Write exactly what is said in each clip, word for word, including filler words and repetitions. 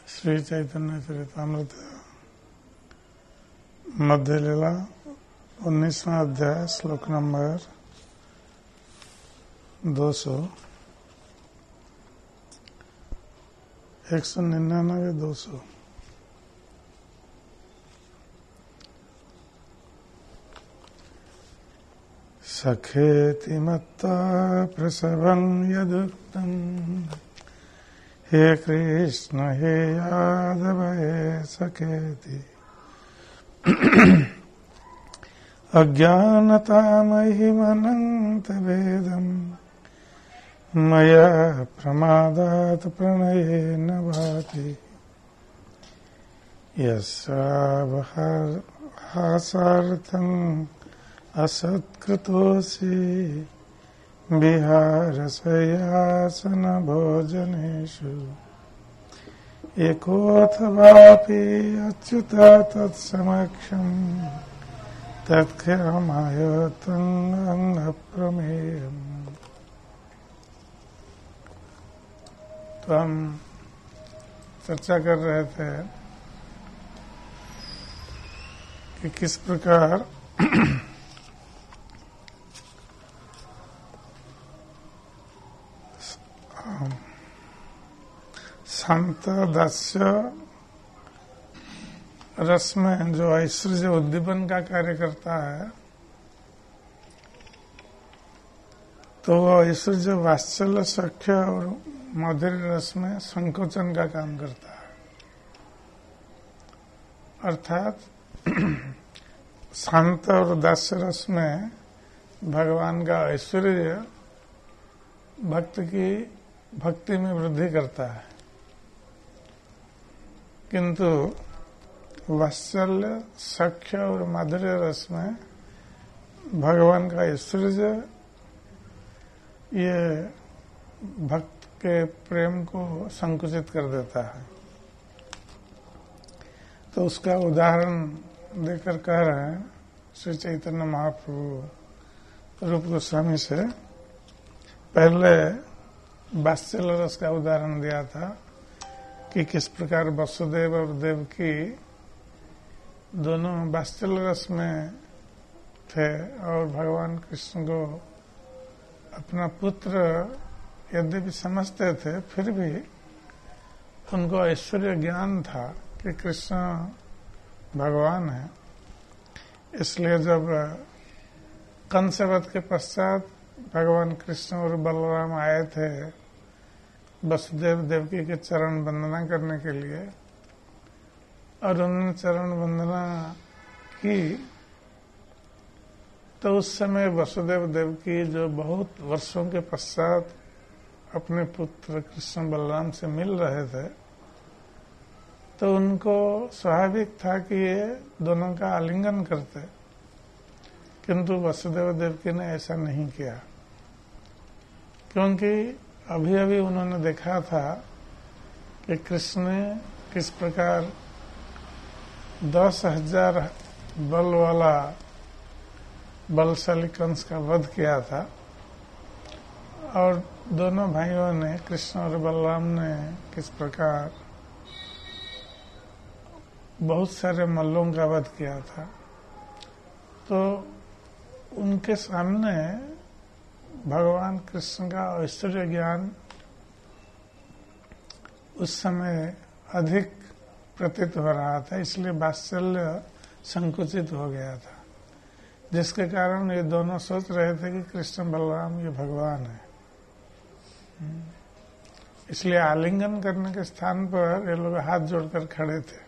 श्री चैतन्य चरितामृत मध्य लीला उन्नीसवां अध्याय श्लोक नंबर दो सौ एक सौ निन्यानवे दो सौ सखेति मत्ता प्रसवं यदुक्तम् हे कृष्ण हे यादव हे सखेति अज्ञानतामहिमनन्तवेदम् मया प्रमादात् प्रणयेन भाति यस्यावहासार्थम् असत्कृतोऽसि विहारशय्यासन भोजनेषु एकोऽथवापि अच्युत तत्समक्षम् तत्क्षमाय तङ्गप्रमेयम्। तो हम चर्चा कर रहे थे कि किस प्रकार शांत दास्य रस में जो ऐश्वर्य उद्दीपन का कार्य करता है, तो वो ऐश्वर्य वात्सल्य सख्य और माधुर्य रस में संकोचन का काम करता है। अर्थात शांत और दास्य रस में भगवान का ऐश्वर्य भक्त की भक्ति में वृद्धि करता है, किंतु वात्सल्य सख्य और माधुर्य रस में भगवान का ऐश्वर्य ये भक्त के प्रेम को संकुचित कर देता है। तो उसका उदाहरण देकर कह रहे हैं श्री चैतन्य महाप्रभु रूप गोस्वामी से। पहले वात्सल्य रस का उदाहरण दिया था कि किस प्रकार वसुदेव और देवकी दोनों वात्सल्य रस में थे और भगवान कृष्ण को अपना पुत्र यद्यपि समझते थे, फिर भी उनको ऐश्वर्य ज्ञान था कि कृष्ण भगवान है। इसलिए जब कंसवध के पश्चात भगवान कृष्ण और बलराम आए थे वसुदेव देवकी के चरण वंदना करने के लिए, और उन्होंने चरण वंदना की, तो उस समय वसुदेव देवकी जो बहुत वर्षों के पश्चात अपने पुत्र कृष्ण बलराम से मिल रहे थे, तो उनको स्वाभाविक था कि ये दोनों का आलिंगन करते, किंतु वसुदेव देवकी ने ऐसा नहीं किया, क्योंकि अभी अभी उन्होंने देखा था कि कृष्ण ने किस प्रकार दस हजार बल वाला बलशाली कंस का वध किया था, और दोनों भाइयों ने, कृष्ण और बलराम ने, किस प्रकार बहुत सारे मल्लों का वध किया था। तो उनके सामने भगवान कृष्ण का ऐश्वर्य ज्ञान उस समय अधिक प्रतीत हो रहा था, इसलिए वात्सल्य संकुचित हो गया था, जिसके कारण ये दोनों सोच रहे थे कि कृष्ण बलराम ये भगवान है। इसलिए आलिंगन करने के स्थान पर ये लोग हाथ जोड़कर खड़े थे।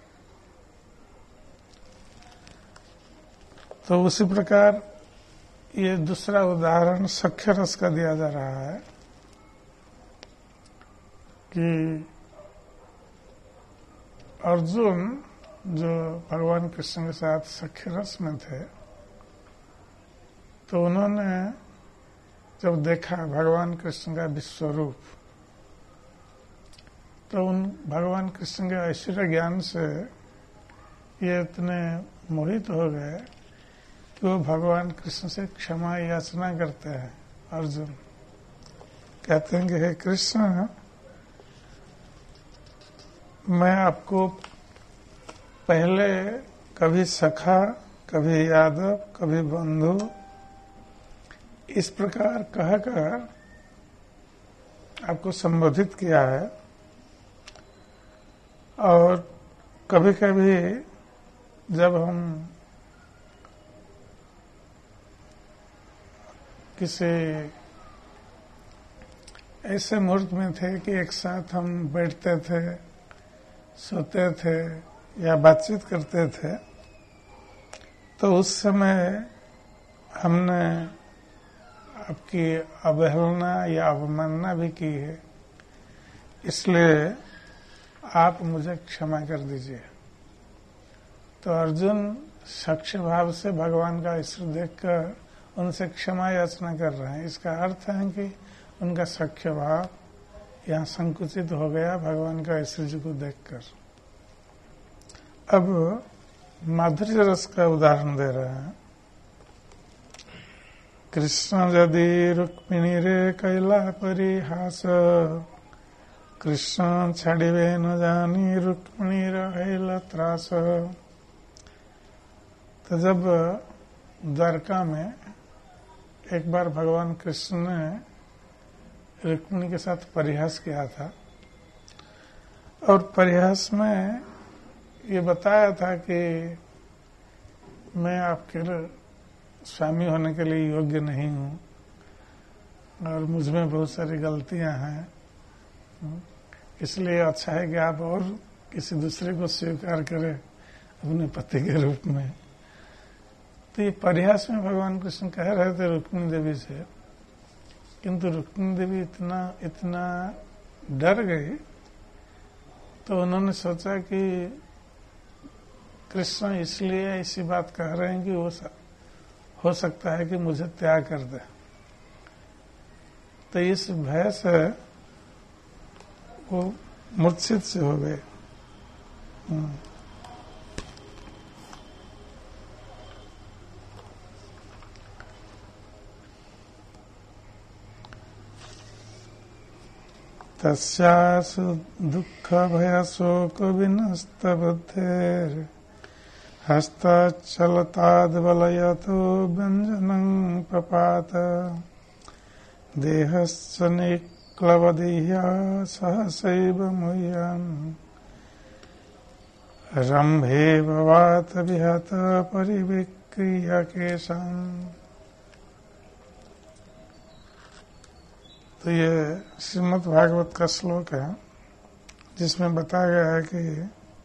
तो उसी प्रकार ये दूसरा उदाहरण सख्य रस का दिया जा रहा है कि अर्जुन जो भगवान कृष्ण के साथ सख्य रस में थे, तो उन्होंने जब देखा भगवान कृष्ण का विश्वरूप, तो उन भगवान कृष्ण के ऐश्वर्य ज्ञान से ये इतने मोहित हो गए कि वो भगवान कृष्ण से क्षमा याचना करते हैं। अर्जुन कहते हैं कि हे कृष्ण, मैं आपको पहले कभी सखा, कभी यादव, कभी बंधु इस प्रकार कहकर आपको संबोधित किया है, और कभी कभी जब हम किसी ऐसे मुहूर्त में थे कि एक साथ हम बैठते थे, सोते थे या बातचीत करते थे, तो उस समय हमने आपकी अवहेलना या अवमानना भी की है, इसलिए आप मुझे क्षमा कर दीजिए। तो अर्जुन सख्य भाव से भगवान का ईश्वर देखकर उनसे क्षमा याचना कर रहे हैं। इसका अर्थ है कि उनका सख्य भाव यहाँ संकुचित हो गया भगवान का ईश्वर जी को देखकर। अब माधुर्य रस का उदाहरण दे रहे हैं। कृष्ण यदि रुक्मिणी रे कैला परिहास, कृष्ण छाड़िबे न जानी रुक्मिणी रहेला त्रास। तो जब द्वारका में एक बार भगवान कृष्ण ने रुक्मिणी के साथ परिहास किया था, और परिहास में ये बताया था कि मैं आपके स्वामी होने के लिए योग्य नहीं हूँ और मुझमें बहुत सारी गलतियां हैं, इसलिए अच्छा है कि आप और किसी दूसरे को स्वीकार करें अपने पति के रूप में। तो ये परिहास में भगवान कृष्ण कह रहे थे रुक्मिणी देवी से, किंतु रुक्मिणी देवी इतना इतना डर गई, तो उन्होंने सोचा कि कृष्ण इसलिए ऐसी बात कह रहे हैं कि वो हो सकता है कि मुझे त्याग कर दे। तो इस भय से वो मूर्छित से हो गए। तस्यासु दुःख भय शोक विनस्त बुद्धेर हस्तचलताद् बलयतो व्यञ्जनं पपात। देहस्य निक्लवदेह्या सहसैव मुह्यन् रम्भे भवात विहत परिविक्रिय केशम्। तो ये श्रीमद् भागवत का श्लोक है, जिसमें बताया गया है कि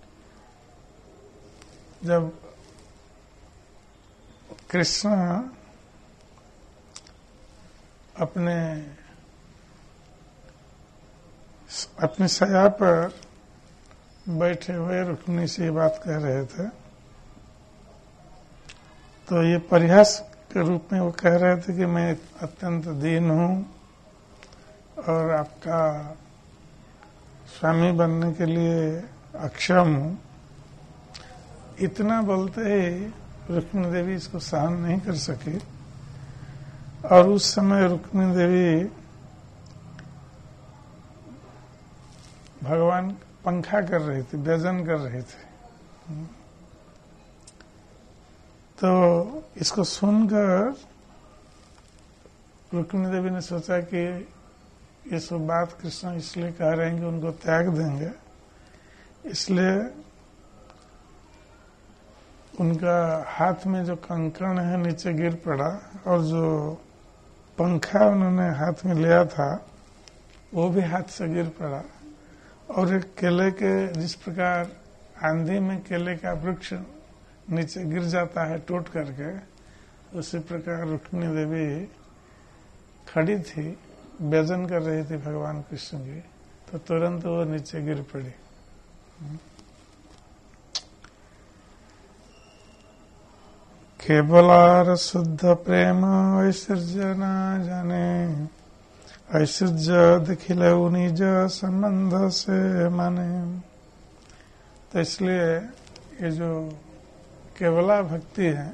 जब कृष्ण अपने अपनी शैया पर बैठे हुए रुक्मिणी से बात कह रहे थे, तो ये परिहास के रूप में वो कह रहे थे कि मैं अत्यंत दीन हूँ और आपका स्वामी बनने के लिए अक्षम हूँ। इतना बोलते ही रुक्मिणी देवी इसको सहन नहीं कर सकी, और उस समय रुक्मिणी देवी भगवान पंखा कर रही थी, व्यजन कर रही थी। तो इसको सुनकर रुक्मिणी देवी ने सोचा कि ये सब बात कृष्ण इसलिए कह रहे हैं कि उनको त्याग देंगे, इसलिए उनका हाथ में जो कंकण है नीचे गिर पड़ा, और जो पंखा उन्होंने हाथ में लिया था वो भी हाथ से गिर पड़ा, और एक केले के जिस प्रकार आंधी में केले का वृक्ष नीचे गिर जाता है टूट करके, उसी प्रकार रुक्मिणी देवी खड़ी थी, व्यजन कर रही थी भगवान कृष्ण की, तो तुरंत वो नीचे गिर पड़ी। केवलार शुद्ध प्रेम ऐश्वर्य न जाने, ऐश्वर्य दिखिले निज संबंध से माने। तो इसलिए ये जो केवला भक्ति है,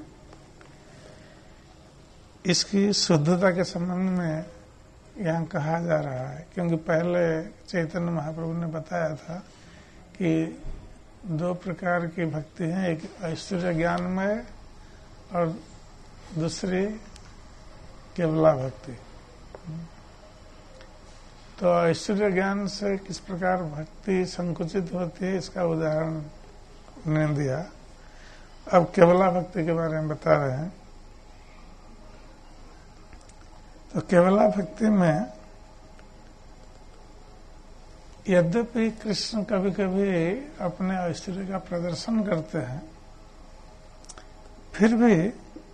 इसकी शुद्धता के संबंध में यहाँ कहा जा रहा है, क्योंकि पहले चैतन्य महाप्रभु ने बताया था कि दो प्रकार की भक्ति है, एक ऐश्वर्य ज्ञानमय और दूसरी केवला भक्ति। तो ऐश्वर्य ज्ञान से किस प्रकार भक्ति संकुचित होती है इसका उदाहरण ने दिया। अब केवला भक्ति के बारे में बता रहे हैं। तो केवला भक्ति में यद्यपि कृष्ण कभी कभी अपने ऐश्वर्य का प्रदर्शन करते हैं, फिर भी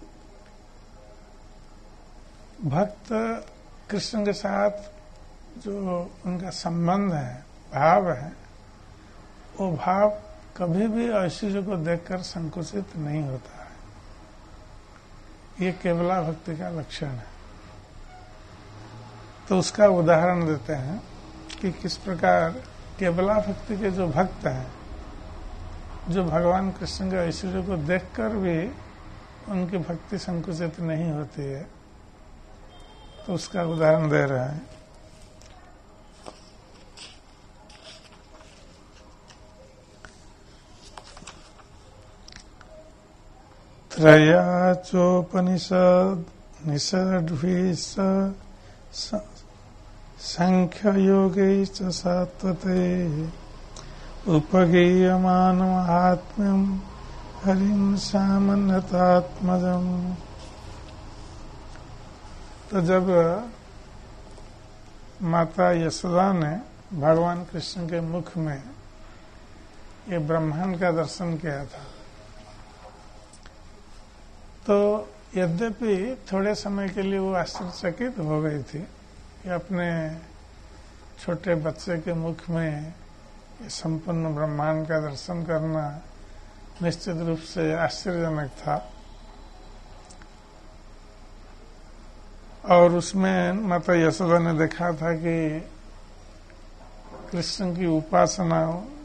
भक्त कृष्ण के साथ जो उनका संबंध है, भाव है, वो भाव कभी भी ऐश्वर्य को देखकर संकुचित नहीं होता है। ये केवला भक्ति का लक्षण है। तो उसका उदाहरण देते हैं कि किस प्रकार केवला भक्ति के जो भक्त हैं, जो भगवान कृष्ण के ऐश्वर्य को देखकर भी उनकी भक्ति संकुचित नहीं होती है, तो उसका उदाहरण दे रहे हैं। त्रयाचोपनिषद निषद्भिः संख्य योगे च सात्वते उपगीयमानमात्म्यं हरिं सामन्यतात्मजम्। तो जब माता यशोदा ने भगवान कृष्ण के मुख में ये ब्रह्मांड का दर्शन किया था, तो यद्यपि थोड़े समय के लिए वो आश्चर्यचकित हो गई थी कि अपने छोटे बच्चे के मुख में ये संपूर्ण ब्रह्मांड का दर्शन करना निश्चित रूप से आश्चर्यजनक था। और उसमें माता यशोदा ने देखा था कि कृष्ण की उपासना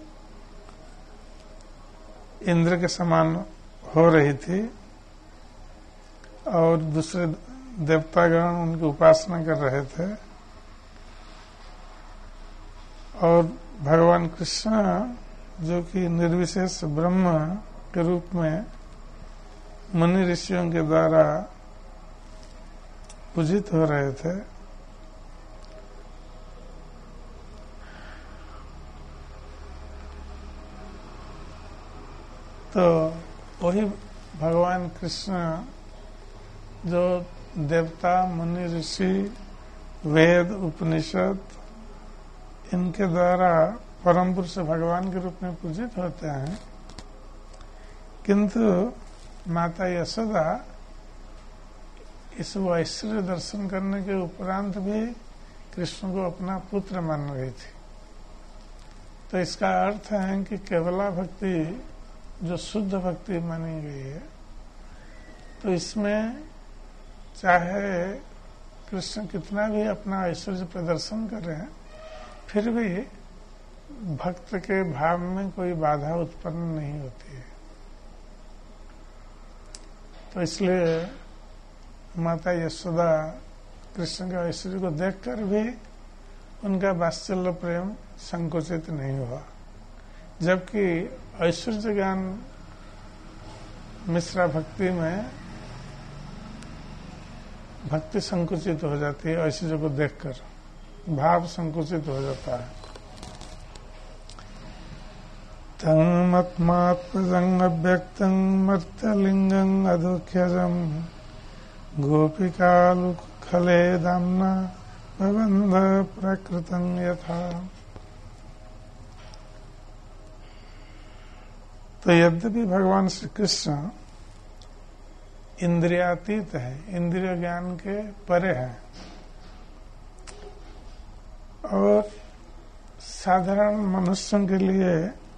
इंद्र के समान हो रही थी और दूसरे देवतागण उनकी उपासना कर रहे थे। और भगवान कृष्ण जो कि निर्विशेष ब्रह्म के रूप में मुनि ऋषियों के द्वारा पूजित हो रहे थे, तो वही भगवान कृष्ण जो देवता मुनि ऋषि वेद उपनिषद इनके द्वारा परम पुरुष भगवान के रूप में पूजित होते हैं, किंतु माता यशोदा इस ऐश्वर्य दर्शन करने के उपरांत भी कृष्ण को अपना पुत्र मान रही थी। तो इसका अर्थ है कि केवला भक्ति जो शुद्ध भक्ति मानी गई है, तो इसमें चाहे कृष्ण कितना भी अपना ऐश्वर्य प्रदर्शन करें, फिर भी भक्त के भाव में कोई बाधा उत्पन्न नहीं होती है। तो इसलिए माता यशोदा कृष्ण के ऐश्वर्य को देखकर भी उनका वात्सल्य प्रेम संकुचित नहीं हुआ, जबकि ऐश्वर्य ज्ञान मिश्रा भक्ति में भक्ति संकुचित हो जाती है। ऐश्वर्य को देखकर भाव संकुचित हो जाता है। तन्मत्मात्मजं अव्यक्तं मर्त्यलिंगं अदुख्यजं गोपिकालुखले दाम्ना बबन्ध प्रकृतं यथा। तो यद्यपि भगवान श्री कृष्ण इंद्रियातीत है, इंद्रिय ज्ञान के परे है और साधारण मनुष्यों के लिए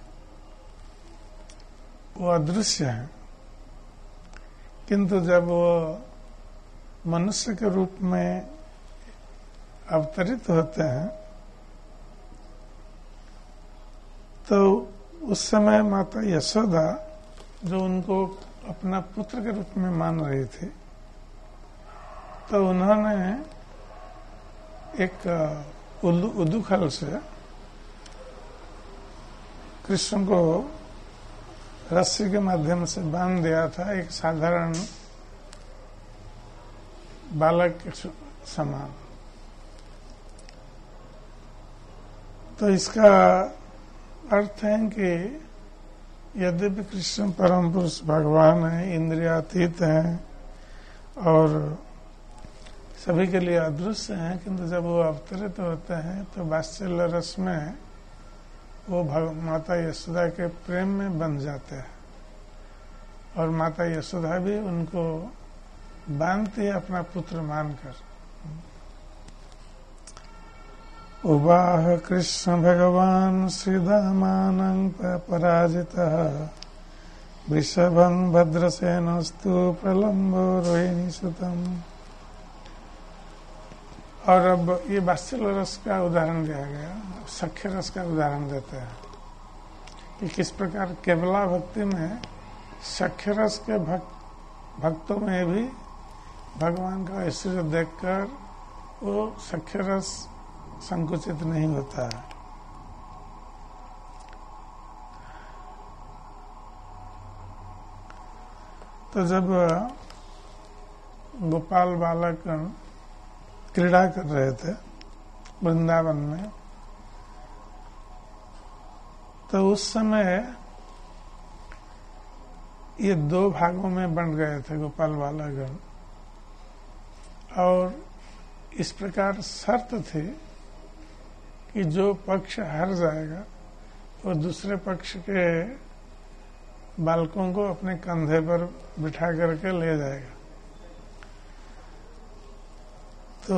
वो अदृश्य है, किंतु जब वो मनुष्य के रूप में अवतरित होते हैं तो उस समय माता यशोदा जो उनको अपना पुत्र के रूप में मान रही थी, तो उन्होंने एक उदुखल से कृष्ण को रस्सी के माध्यम से बांध दिया था, एक साधारण बालक के समान। तो इसका अर्थ है कि यद्यपि कृष्ण परम पुरुष भगवान है, इंद्रियातीत हैं और सभी के लिए अदृश्य हैं, किंतु जब वो अवतरित होते हैं तो वात्सल्य रस में वो माता यशोदा के प्रेम में बंध जाते हैं और माता यशोदा भी उनको बांधती है अपना पुत्र मानकर। उवाह कृष्ण भगवान श्रीदामानं पराजितः वृषभं भद्रसेनस्तु प्रलम्बो रोहिणी सुतम्। और अब ये वात्सल्य रस का उदाहरण दिया गया, सख्य रस का उदाहरण देते हैं कि किस प्रकार केवला भक्ति में सख्य रस के भक्त भक्तों में भी भगवान का ऐश्वर्य देखकर वो सख्य रस संकुचित नहीं होता है। तो जब गोपाल बालक क्रीड़ा कर रहे थे वृंदावन में, तो उस समय ये दो भागों में बंट गए थे गोपाल बालकगण, और इस प्रकार शर्त थी कि जो पक्ष हार जाएगा वो दूसरे पक्ष के बालकों को अपने कंधे पर बिठा करके ले जाएगा। तो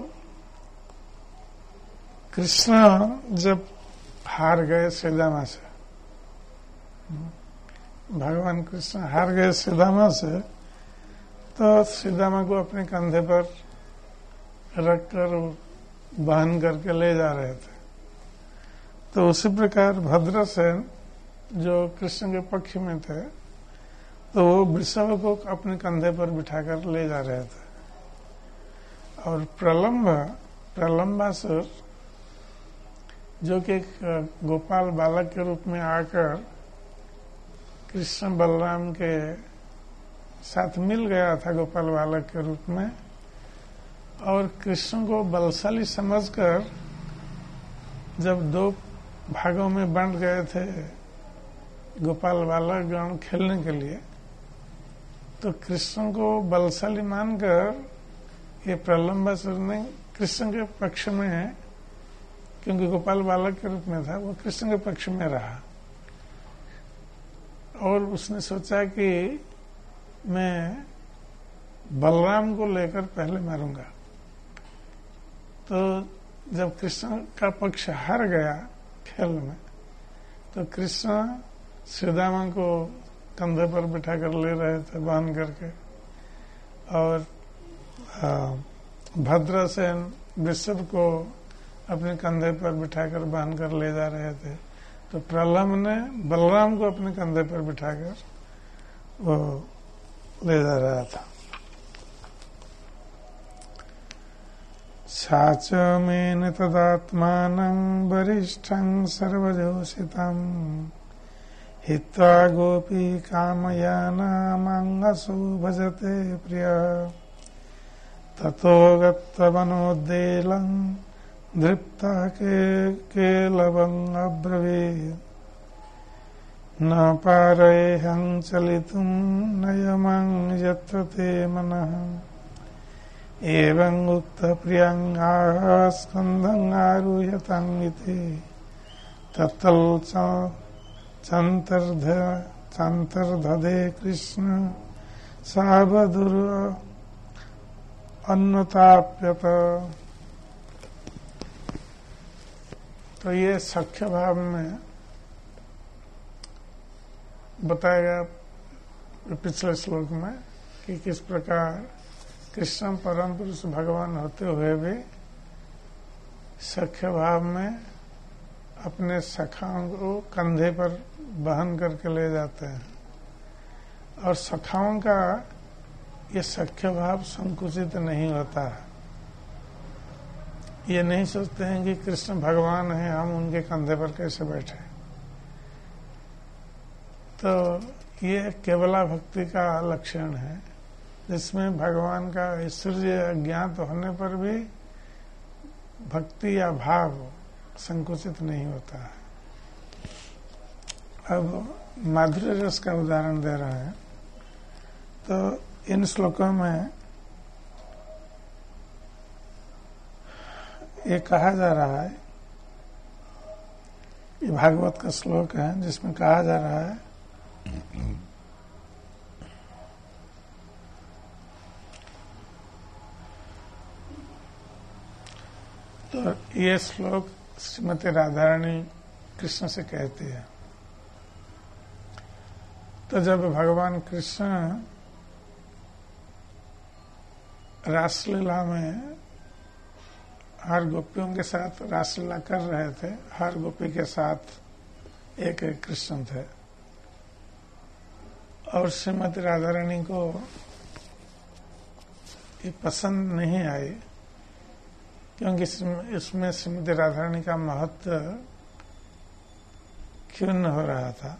कृष्ण जब हार गए सुदामा से, भगवान कृष्ण हार गए सुदामा से, तो सुदामा को अपने कंधे पर रखकर बहन करके ले जा रहे थे। तो उसी प्रकार भद्रसेन जो कृष्ण के पक्ष में थे, तो वो वृषभ को अपने कंधे पर बिठाकर ले जा रहे थे। और प्रलंब प्रलंबासुर जो कि गोपाल बालक के रूप में आकर कृष्ण बलराम के साथ मिल गया था गोपाल बालक के रूप में, और कृष्ण को बलशाली समझकर जब दो भागों में बंट गए थे गोपाल बालक गण खेलने के लिए, तो कृष्ण को बलशाली मानकर ये प्रलंबासुर ने कृष्ण के पक्ष में, क्योंकि गोपाल बालक के रूप में था, वो कृष्ण के पक्ष में रहा और उसने सोचा कि मैं बलराम को लेकर पहले मारूंगा। तो जब कृष्ण का पक्ष हार गया खेल में, तो कृष्ण सुदामा को कंधे पर बिठा कर ले रहे थे बांध करके, और भद्रसेन वृषभ को अपने कंधे पर बिठाकर बांध कर ले जा रहे थे। तो प्रलम्ब ने बलराम को अपने कंधे पर बिठाकर वो ले जा रहा था। साच मेन तदात्मानं वरिष्ठं सर्वजोषितं हित्वा गोपी कामयानामंगसु भजते प्रिय ततो गत्तवनोद्देलं दृप्ता के केलवं अब्रवीत् न पारयेऽहं चलितुं नयमं यत्र ते मनः एवं उक्त प्रियं आह स्कंधं आरुह्यतं इति तत्तल चंतर्ध चंतर्धदे कृष्ण सावधुर अन्नताप्यत। तो ये सख्य भाव में बताया गया पिछले श्लोक में कि किस प्रकार कृष्ण परम पुरुष भगवान होते हुए भी सख्य भाव में अपने सखाओं को कंधे पर बहन करके ले जाते हैं, और सखाओं का ये सख्य भाव संकुचित नहीं होता है। ये नहीं सोचते हैं कि कृष्ण भगवान है, हम उनके कंधे पर कैसे बैठे। तो ये केवला भक्ति का लक्षण है, जिसमें भगवान का ऐश्वर्य ज्ञात होने पर भी भक्ति या भाव संकुचित नहीं होता है। अब माधुर्य रस का उदाहरण दे रहे हैं। तो इन श्लोकों में ये कहा जा रहा है, ये भागवत का श्लोक है जिसमें कहा जा रहा है तो ये श्लोक श्रीमती राधारानी कृष्ण से कहती है। तो जब भगवान कृष्ण रासलीला में हर गोपियों के साथ रासलीला कर रहे थे, हर गोपी के साथ एक एक कृष्ण थे, और श्रीमती राधारानी को ये पसंद नहीं आई, क्योंकि इसमें श्रीमती राधारानी का महत्व क्षुण्ण हो रहा था।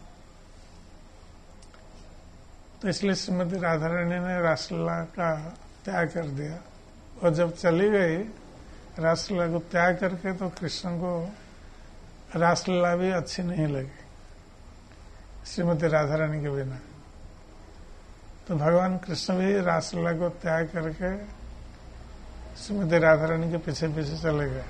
तो इसलिए श्रीमती राधारानी ने रासलीला का त्याग कर दिया, और जब चली गई रासलीला को त्याग करके, तो कृष्ण को रासलीला भी अच्छी नहीं लगी श्रीमती राधारानी के बिना। तो भगवान कृष्ण भी रासलीला को त्याग करके श्रीमती राधारानी के पीछे पीछे चले गए।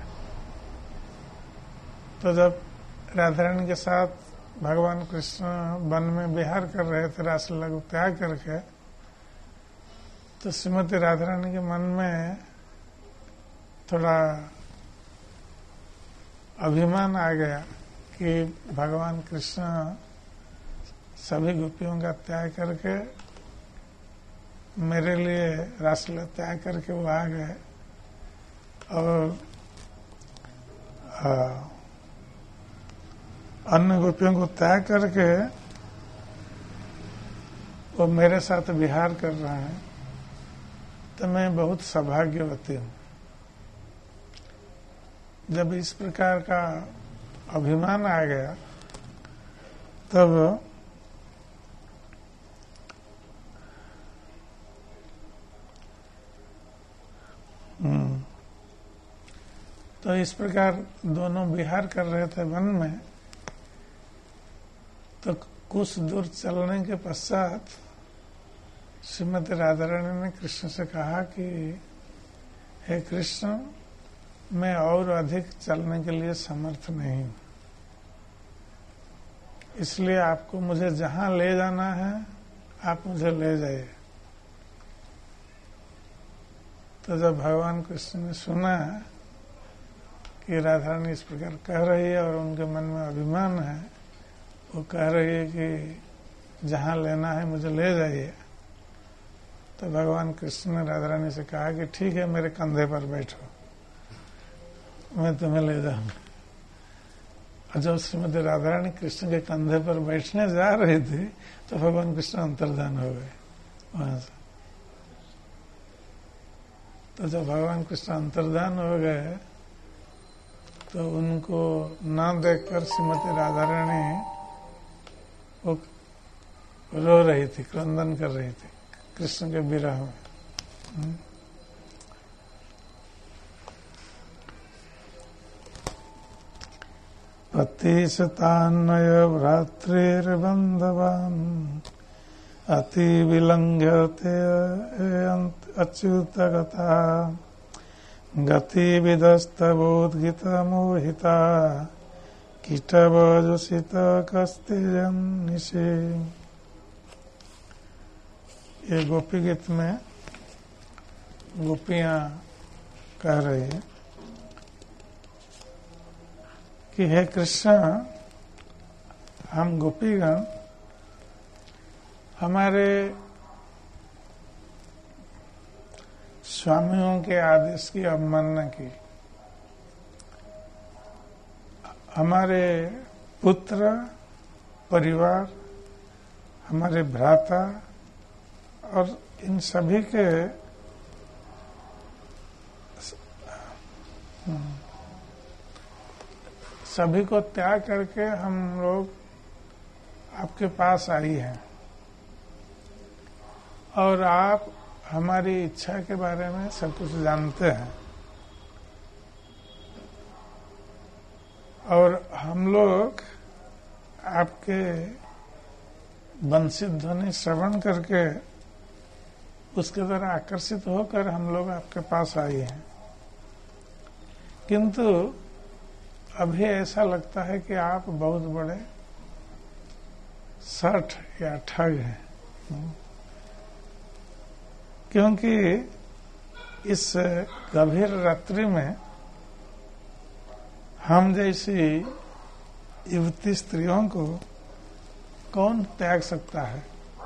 तो जब राधारानी के साथ भगवान कृष्ण वन में विहार कर रहे थे रासलीला को त्याग करके, तो श्रीमती राधारानी के मन में थोड़ा अभिमान आ गया कि भगवान कृष्ण सभी गोपियों का त्याग करके मेरे लिए रासलीला त्याग करके वो आ गए, और अन्य गोपियों को त्याग करके वो मेरे साथ विहार कर रहे हैं। तो मैं बहुत सौभाग्यवती हूँ। जब इस प्रकार का अभिमान आ गया, तब तो इस प्रकार दोनों विहार कर रहे थे वन में। तो कुछ दूर चलने के पश्चात श्रीमती राधारानी ने कृष्ण से कहा कि हे कृष्ण, मैं और अधिक चलने के लिए समर्थ नहीं हूं, इसलिए आपको मुझे जहां ले जाना है आप मुझे ले जाइए। तो जब भगवान कृष्ण ने सुना कि राधारानी इस प्रकार कह रही है और उनके मन में अभिमान है, वो कह रही है कि जहां लेना है मुझे ले जाइए, तो भगवान कृष्ण ने राधारानी से कहा कि ठीक है, मेरे कंधे पर बैठो, मैं तुम्हें ले जाऊंगा। और जब श्रीमती राधारानी कृष्ण के कंधे पर बैठने जा रही थी, तो भगवान कृष्ण अंतर्धान हो गए वहां से। तो जब भगवान कृष्ण अंतर्धान हो गए, तो उनको न देखकर श्रीमती राधारानी वो रो रही थी, क्रंदन कर रही थी कृष्ण के विरह में। पतिशतान्नय भ्रातृर्बन्धवान् अति विलंघ्यते अच्युतगता गतिविदस्तबोधगिता मोहिता कीटवजुषित कस्ते जन्निषे। ये गोपी गीत में गोपियां कह रही है कि हे कृष्ण, हम गोपीगण हमारे स्वामियों के आदेश की अवमानना की, हमारे पुत्र, परिवार, हमारे भ्राता और इन सभी के सभी को त्याग करके हम लोग आपके पास आई है और आप हमारी इच्छा के बारे में सब कुछ जानते हैं और हम लोग आपके बंसी ध्वनि श्रवण करके उसके द्वारा आकर्षित होकर हम लोग आपके पास आए हैं, किंतु अभी ऐसा लगता है कि आप बहुत बड़े सठ या ठग हैं, क्योंकि इस गंभीर रात्रि में हम जैसी युवती स्त्रियों को कौन त्याग सकता है।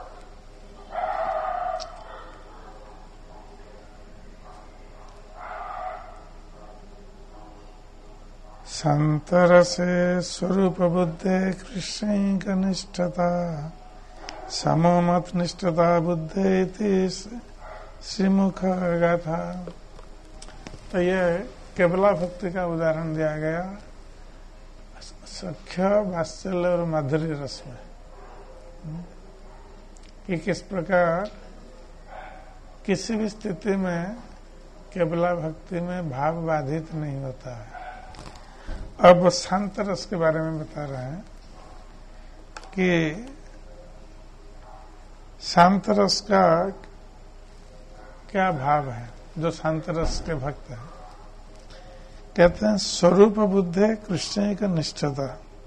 संतरसे स्वरूप बुद्धे कृष्णैक निष्ठता समोमत निष्ठता बुद्धे इति श्रीमुख गाथा। तो ये केवला भक्ति का उदाहरण दिया गया सख्य वात्सल्य और माधुर्य रस में, कि किस प्रकार किसी भी स्थिति में केवला भक्ति में भाव बाधित नहीं होता है। अब शांत रस के बारे में बता रहे हैं कि शांत रस का क्या भाव है। जो शांत रस के भक्त हैं कहते हैं स्वरूप बुद्धे कृष्ण का निष्ठता।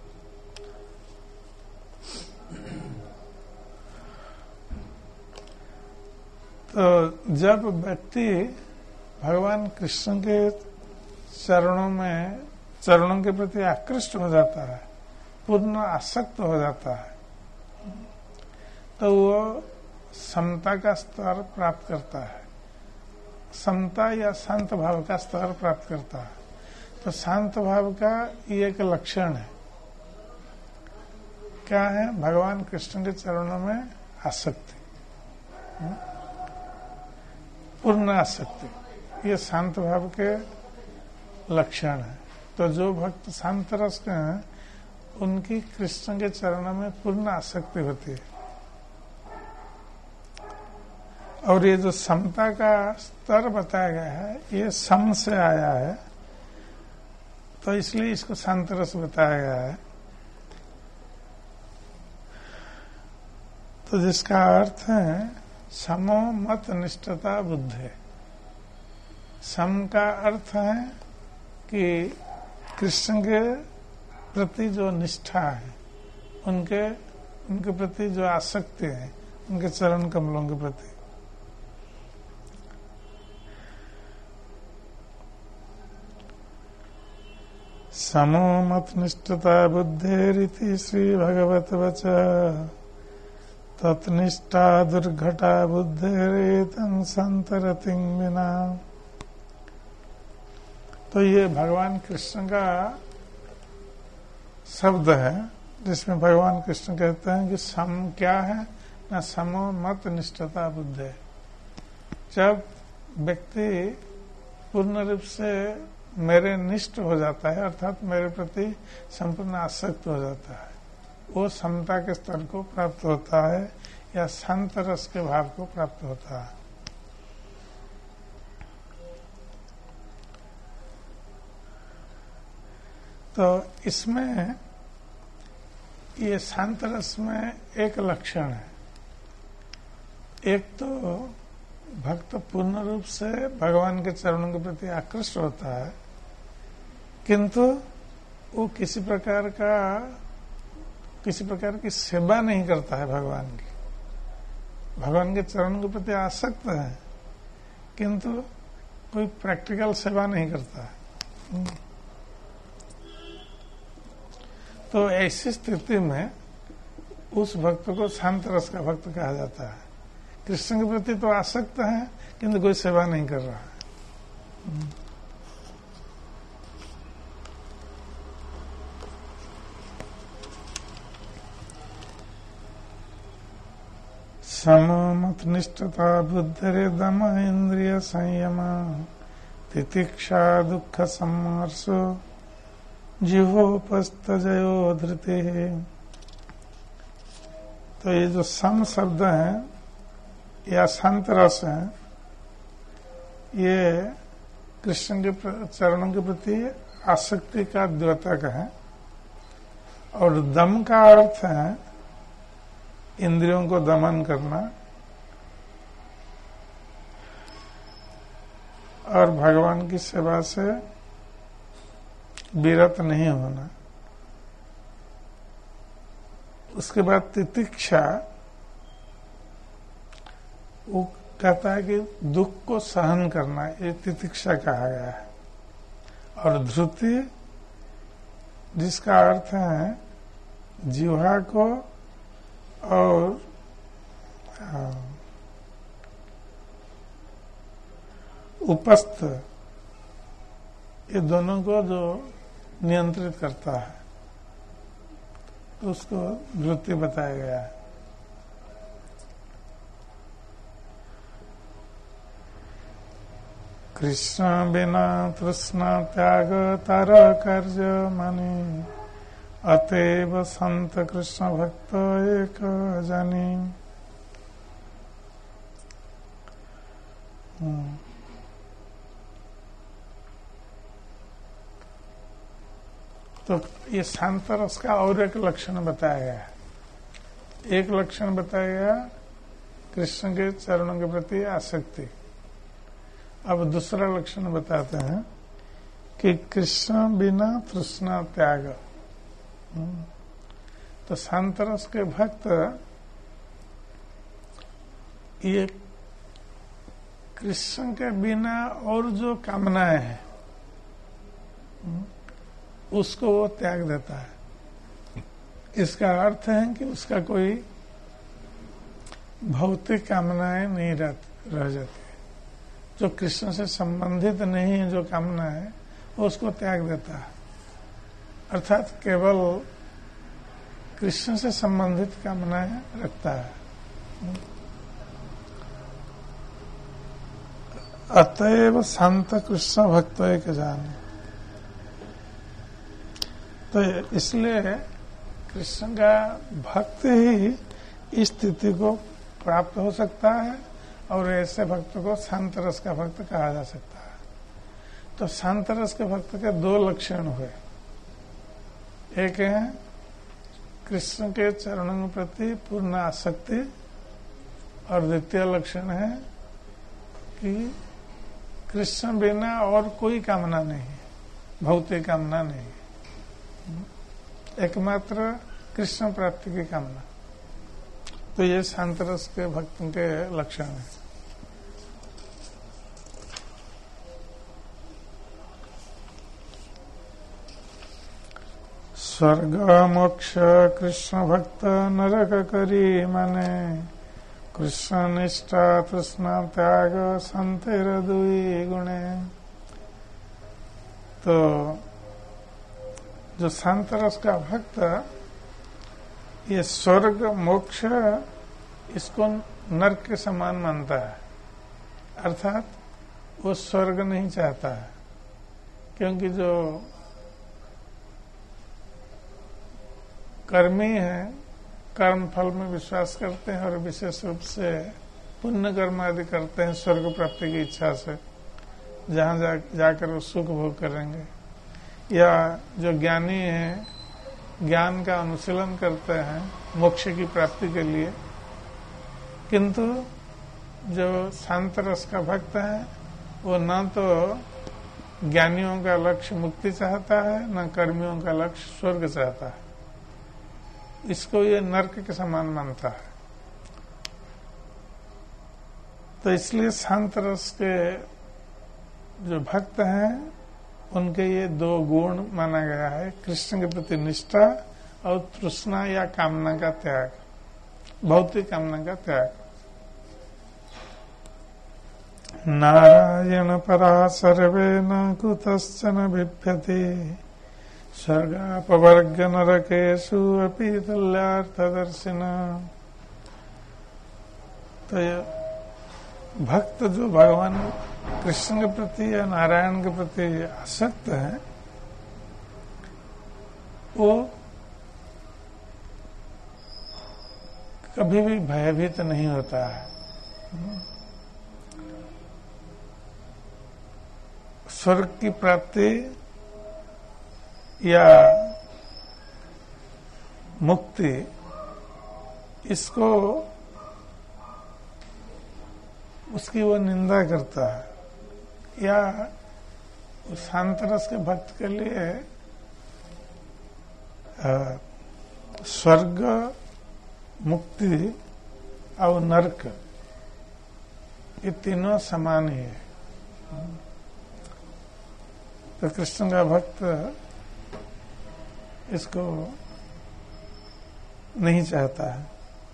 तो जब व्यक्ति भगवान कृष्ण के चरणों में चरणों के प्रति आकृष्ट हो जाता है, पूर्ण आसक्त हो जाता है, तो वो समता का स्तर प्राप्त करता है, समता या शांत भाव का स्तर प्राप्त करता है। तो शांत भाव का ये एक लक्षण है। क्या है? भगवान कृष्ण के चरणों में आसक्ति, पूर्ण आसक्ति, ये शांत भाव के लक्षण है। तो जो भक्त शांत रस के हैं उनकी कृष्ण के चरणों में पूर्ण आसक्ति होती है। और ये जो समता का स्तर बताया गया है ये सम से आया है, तो इसलिए इसको शांत रस बताया गया है। तो जिसका अर्थ है समो मत निष्ठता बुद्धे। सम का अर्थ है कि कृष्ण के प्रति जो निष्ठा है, उनके उनके प्रति जो आसक्ति है, उनके चरण कमलों के प्रति। समो मत निष्ठता बुद्धेरिति श्री भगवत वच तत्निष्ठा दुर्घटा बुद्धेरेतं संतरतिं विना। तो ये भगवान कृष्ण का शब्द है जिसमें भगवान कृष्ण कहते हैं कि सम क्या है ना, समो मत निष्ठता बुद्धे। जब व्यक्ति पूर्ण रूप से मेरे निष्ठ हो जाता है, अर्थात मेरे प्रति संपूर्ण आसक्त हो जाता है, वो समता के स्तर को प्राप्त होता है या शांत रस के भाव को प्राप्त होता है। तो इसमें ये शांत रस में एक लक्षण है। एक तो भक्त पूर्ण रूप से भगवान के चरणों के प्रति आकृष्ट होता है, किंतु वो किसी प्रकार का किसी प्रकार की सेवा नहीं करता है भगवान की। भगवान के चरणों के प्रति आसक्त है, किंतु कोई प्रैक्टिकल सेवा नहीं करता है। तो ऐसी स्थिति में उस भक्त को शांत रस का भक्त कहा जाता है। कृष्ण के प्रति तो आसक्त है, किंतु कोई सेवा नहीं कर रहा है। सममत निष्ठता बुद्धरे दम इंद्रिय संयम तितिक्षा दुख सम्मर्षो जीवोपस्त जयो धृते। तो ये जो सम शब्द हैं या शांत रस हैं, ये कृष्ण के चरणों के प्रति आसक्ति का द्योतक है। और दम का अर्थ है इंद्रियों को दमन करना और भगवान की सेवा से विरत नहीं होना। उसके बाद तितिक्षा, वो कहता है कि दुख को सहन करना, ये तितिक्षा कहा गया है। और धृति जिसका अर्थ है जिह्वा को और उपस्थ, ये दोनों को जो नियंत्रित करता है तो उसको धृति बताया गया है। कृष्ण बिना तृष्णा त्याग तर कार्य माने, अतएव संत कृष्ण भक्त एक जानी। तो ये शांत रस का और एक लक्षण बताया गया है। एक लक्षण बताया गया कृष्ण के चरणों के प्रति आसक्ति। अब दूसरा लक्षण बताते हैं कि कृष्ण बिना तृष्णा त्याग। तो शांत रस के भक्त ये कृष्ण के बिना और जो कामनाएं हैं उसको वो त्याग देता है। इसका अर्थ है कि उसका कोई भौतिक कामनाएं नहीं रह जाती। जो कृष्ण से संबंधित नहीं है जो कामना है वो उसको त्याग देता है, अर्थात केवल कृष्ण से संबंधित कामनाएं रखता है। अतएव शांत कृष्ण भक्त एक जाने। तो इसलिए कृष्ण का भक्त ही इस स्थिति को प्राप्त हो सकता है और ऐसे भक्त को शांत रस का भक्त कहा जा सकता है। तो शांत रस के भक्त के दो लक्षण हुए। एक है कृष्ण के चरणों के प्रति पूर्ण आसक्ति और द्वितीय लक्षण है कि कृष्ण बिना और कोई कामना नहीं, भौतिक कामना नहीं, एकमात्र कृष्ण प्राप्ति की कामना। तो ये शांत रस के भक्तों के लक्षण है। स्वर्ग मोक्ष कृष्ण भक्त नरक करी माने, कृष्ण निष्ठा तृष्णा त्याग संतेर दुई गुणे। तो जो शांत रस का भक्त ये स्वर्ग मोक्ष इसको नरक के समान मानता है, अर्थात वो स्वर्ग नहीं चाहता है। क्योंकि जो कर्मी है कर्म फल में विश्वास करते हैं और विशेष रूप से पुण्य कर्म आदि करते हैं स्वर्ग प्राप्ति की इच्छा से, जहां जा, जाकर वो सुख भोग करेंगे। या जो ज्ञानी है ज्ञान का अनुशीलन करते हैं मोक्ष की प्राप्ति के लिए, किंतु जो शांत रस का भक्त है वो न तो ज्ञानियों का लक्ष्य मुक्ति चाहता है न कर्मियों का लक्ष्य स्वर्ग चाहता है। इसको ये नरक के समान मानता है। तो इसलिए शांत रस के जो भक्त हैं उनके ये दो गुण माना गया है, कृष्ण के प्रति निष्ठा और तृष्णा या कामना का त्याग, भौतिक कामना का त्याग। नारायण परा सर्वे न कुतश्चन बिभ्यति, स्वर्गापवर्ग नरकेषु अपि तुल्यार्थदर्शिना। तो ये भक्त जो भगवान कृष्ण के प्रति या नारायण के प्रति आसक्त है वो कभी भी भयभीत नहीं होता है। स्वर्ग की प्राप्ति या मुक्ति, इसको उसकी वो निंदा करता है। या शांतरस के भक्त के लिए स्वर्ग, मुक्ति और नरक, ये तीनों समान ही है। तो कृष्ण का भक्त इसको नहीं चाहता है।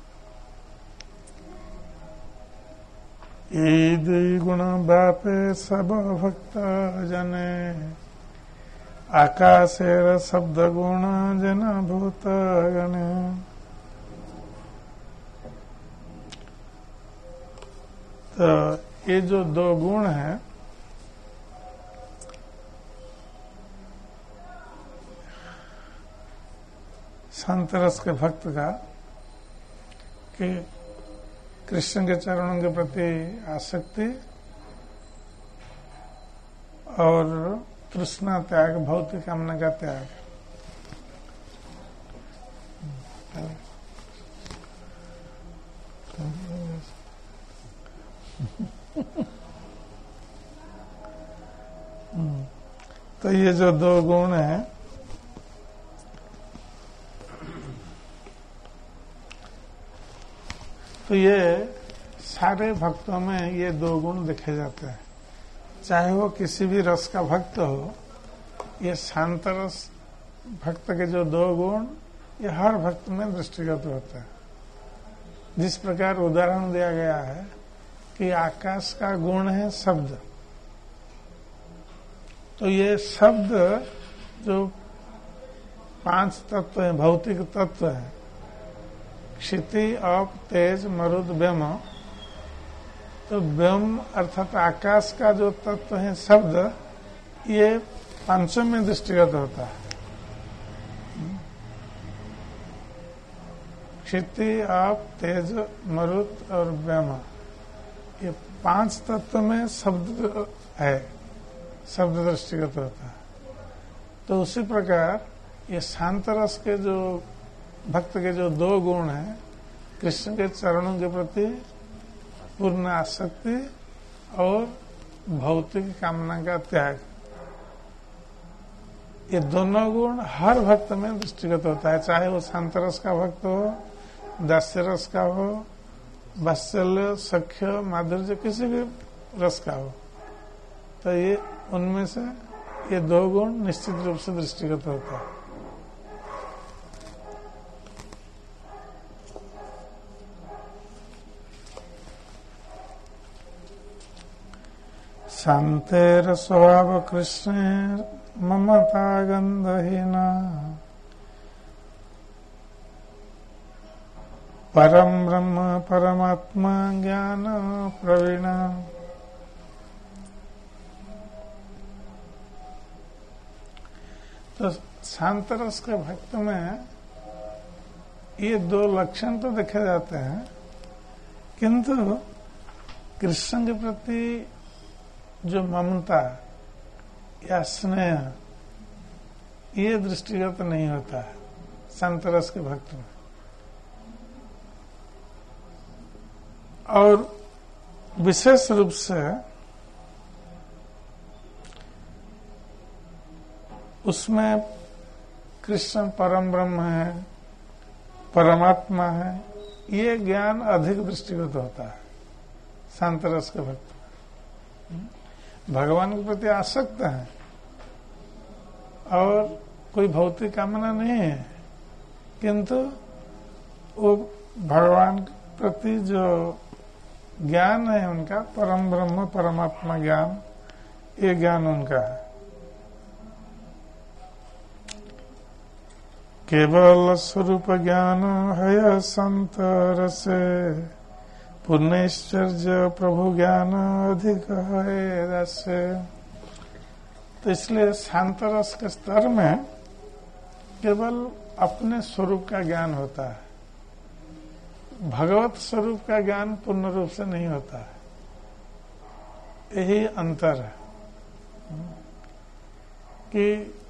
ईद गुण व्यापे सब भक्त जने, आकाशेर शब्द गुण जन भूत गणे। तो ये जो दो गुण हैं, शांतरस के भक्त का, कि कृष्ण के चरणों के प्रति आसक्ति और तृष्णा त्याग, भौतिक कामना का त्याग। तो ये जो दो गुण हैं, तो ये सारे भक्तों में ये दो गुण देखे जाते हैं। चाहे वो किसी भी रस का भक्त हो, ये शांत रस भक्त के जो दो गुण, ये हर भक्त में दृष्टिगत होता है। जिस प्रकार उदाहरण दिया गया है कि आकाश का गुण है शब्द, तो ये शब्द जो पांच तत्व है, भौतिक तत्व है, क्षिति, अप, तेज, मरुद, ब्रह्म। तो ब्रह्म अर्थात आकाश का जो तत्व है शब्द, ये पांचों में दृष्टिगत होता है। क्षिति, अप, तेज, मरुद और ब्रह्म, ये पांच तत्व में शब्द है, शब्द दृष्टिगत होता है। तो उसी प्रकार ये शांत रस के जो भक्त के जो दो गुण हैं, कृष्ण के चरणों के प्रति पूर्ण आसक्ति और भौतिक कामना का त्याग, ये दोनों गुण हर भक्त में दृष्टिगत होता है। चाहे वो शांत रस का भक्त हो, दास्य रस का हो, वात्सल्य, सख्य, माधुर्य, किसी भी रस का हो, तो ये उनमें से ये दो गुण निश्चित रूप से दृष्टिगत होता है। शांतेर स्वभाव कृष्णेर ममता गंधहीना, परम ब्रह्म परमात्मा ज्ञान प्रवीणा। तो शांत रस के भक्त में ये दो लक्षण तो देखे जाते हैं, किंतु कृष्ण के प्रति जो ममता या स्नेह, ये दृष्टिगत नहीं होता है शांत रस के भक्त में। और विशेष रूप से उसमें कृष्ण परम ब्रह्म है, परमात्मा है, ये ज्ञान अधिक दृष्टिगत होता है शांत रस के भक्त में। भगवान के प्रति आसक्त है और कोई भौतिक कामना नहीं है, किंतु वो भगवान के प्रति जो ज्ञान है उनका, परम ब्रह्म परमात्मा ज्ञान, ये ज्ञान उनका है। केवल स्वरूप ज्ञान है संत रसे, पुण्यश्चर्य प्रभु ज्ञान अधिक है रसे। तो इसलिए शांत रस के स्तर में केवल अपने स्वरूप का ज्ञान होता है। भगवत स्वरूप का ज्ञान पूर्ण रूप से नहीं होता है। यही अंतर है कि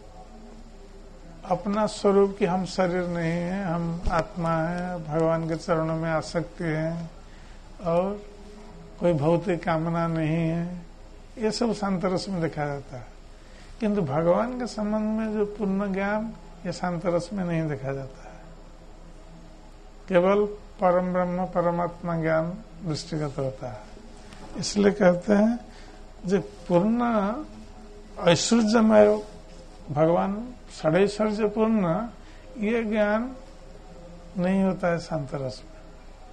अपना स्वरूप कि हम शरीर नहीं है, हम आत्मा है, भगवान के चरणों में आसक्ति है और कोई भौतिक कामना नहीं है, ये सब शांतरस में देखा जाता है। किंतु भगवान के संबंध में जो पूर्ण ज्ञान ये शांतरस में नहीं देखा जाता है। केवल परम ब्रह्म परमात्मा ज्ञान दृष्टिगत होता है। इसलिए कहते हैं जो पूर्ण ऐश्वर्यमय भगवान षडैश्वर्य पूर्ण ये ज्ञान नहीं होता है शांतरस में,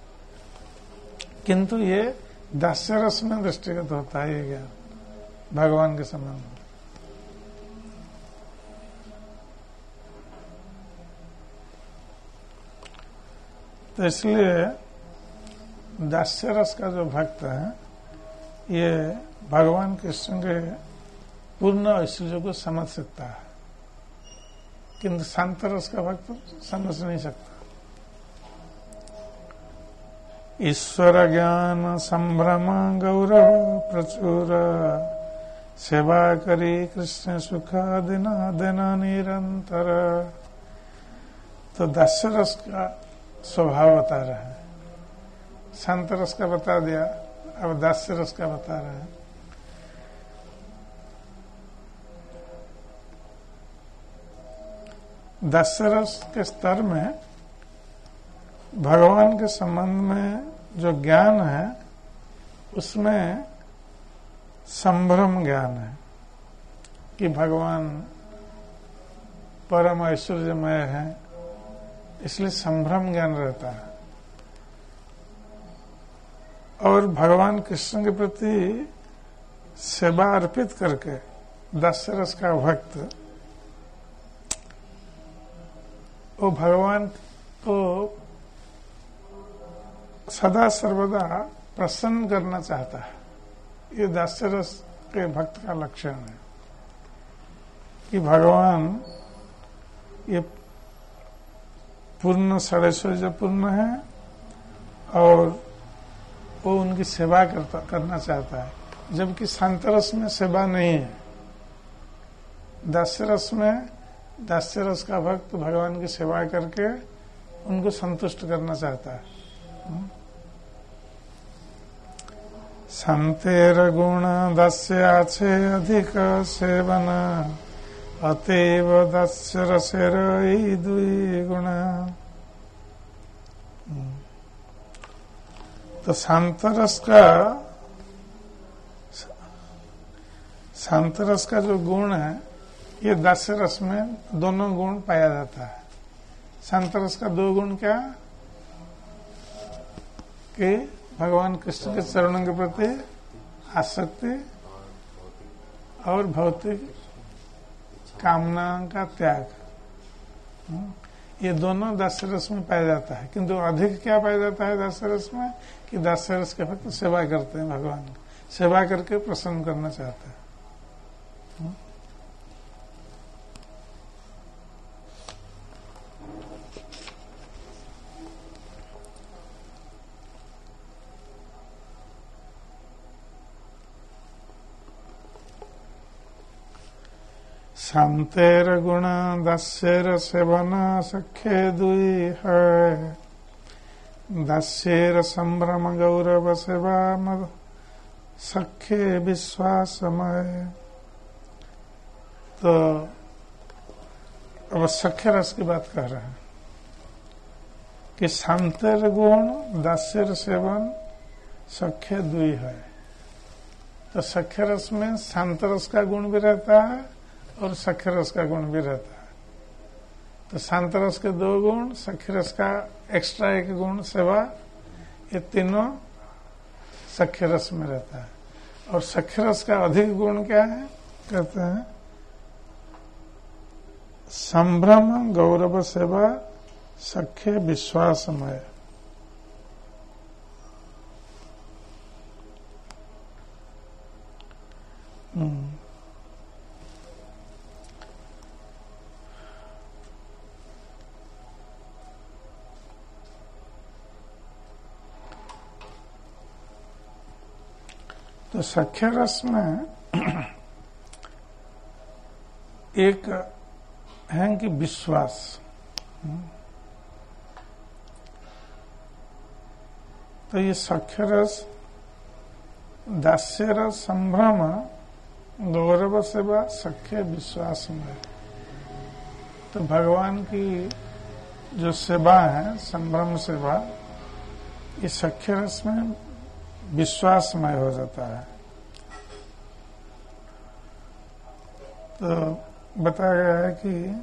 किंतु ये दास्य रस में दृष्टिगत होता है ये ज्ञान भगवान के संबंध में। तो इसलिए दास्य रस का जो भक्त है ये भगवान कृष्ण के पूर्ण ऐश्वर्य को समझ सकता है, किंतु शांत रस का भक्त समझ नहीं सकता। ईश्वर ज्ञान संभ्रम गौरव प्रचुर सेवा करी कृष्ण सुख दिन दिन निरंतर। तो दास्य रस का स्वभाव बता रहा है, शांत रस का बता दिया, अब दास्य रस का बता रहा है। दास्य रस के स्तर में भगवान के संबंध में जो ज्ञान है उसमें संभ्रम ज्ञान है कि भगवान परम ऐश्वर्यमय है, इसलिए संभ्रम ज्ञान रहता है। और भगवान कृष्ण के प्रति सेवा अर्पित करके दास्य रस का भक्त वो भगवान को सदा सर्वदा प्रसन्न करना चाहता है। ये दास्य रस के भक्त का लक्षण है कि भगवान ये पूर्ण षडैश्वर्य पूर्ण है और वो उनकी सेवा करता करना चाहता है, जबकि शांतरस में सेवा नहीं है। दास्य रस में दास्य रस का भक्त भगवान की सेवा करके उनको संतुष्ट करना चाहता है। शांतेर गुण दास्य आछे अधिक सेवन अतएव दास्य रसेर ई दुई गुण। तो शांतरस का शांतरस का जो गुण है ये दास्य रस में दोनों गुण पाया जाता है। शांतरस का दो गुण क्या कि भगवान कृष्ण के चरणों के प्रति आसक्ति और भौतिक कामना का त्याग, ये दोनों दास्य रस में पाया जाता है। किंतु अधिक क्या पाया जाता है दास्य रस में कि दास्य रस के भक्त सेवा करते हैं, भगवान की सेवा करके प्रसन्न करना चाहते हैं। शांतेर गुण दास्येर सेवन सख्ये दुई है, दास्येर संभ्रम गौरव सेवा मद सख्ये विश्वासमय। तो अब सख्य रस की बात कर रहे हैं कि शांतेर गुण दास्येर सेवन सख्य दुई है। तो सख्य रस में शांत रस का गुण भी रहता है और सख्य रस का गुण भी रहता है। तो शांत रस के दो गुण, सख्य रस का एक्स्ट्रा एक गुण सेवा, ये तीनों सख्य रस में रहता है। और सख्य रस का अधिक गुण क्या है कहते हैं संभ्रम गौरव सेवा सख्य विश्वासमय। हम्म तो सख्य रस में एक है कि विश्वास, तो ये सख्य रस, दास्य रस, संभ्रम, गौरव सेवा, सख्य विश्वास में। तो भगवान की जो सेवा है, संभ्रम सेवा, ये सख्य रस में विश्वासमय हो जाता है। तो बताया गया है कि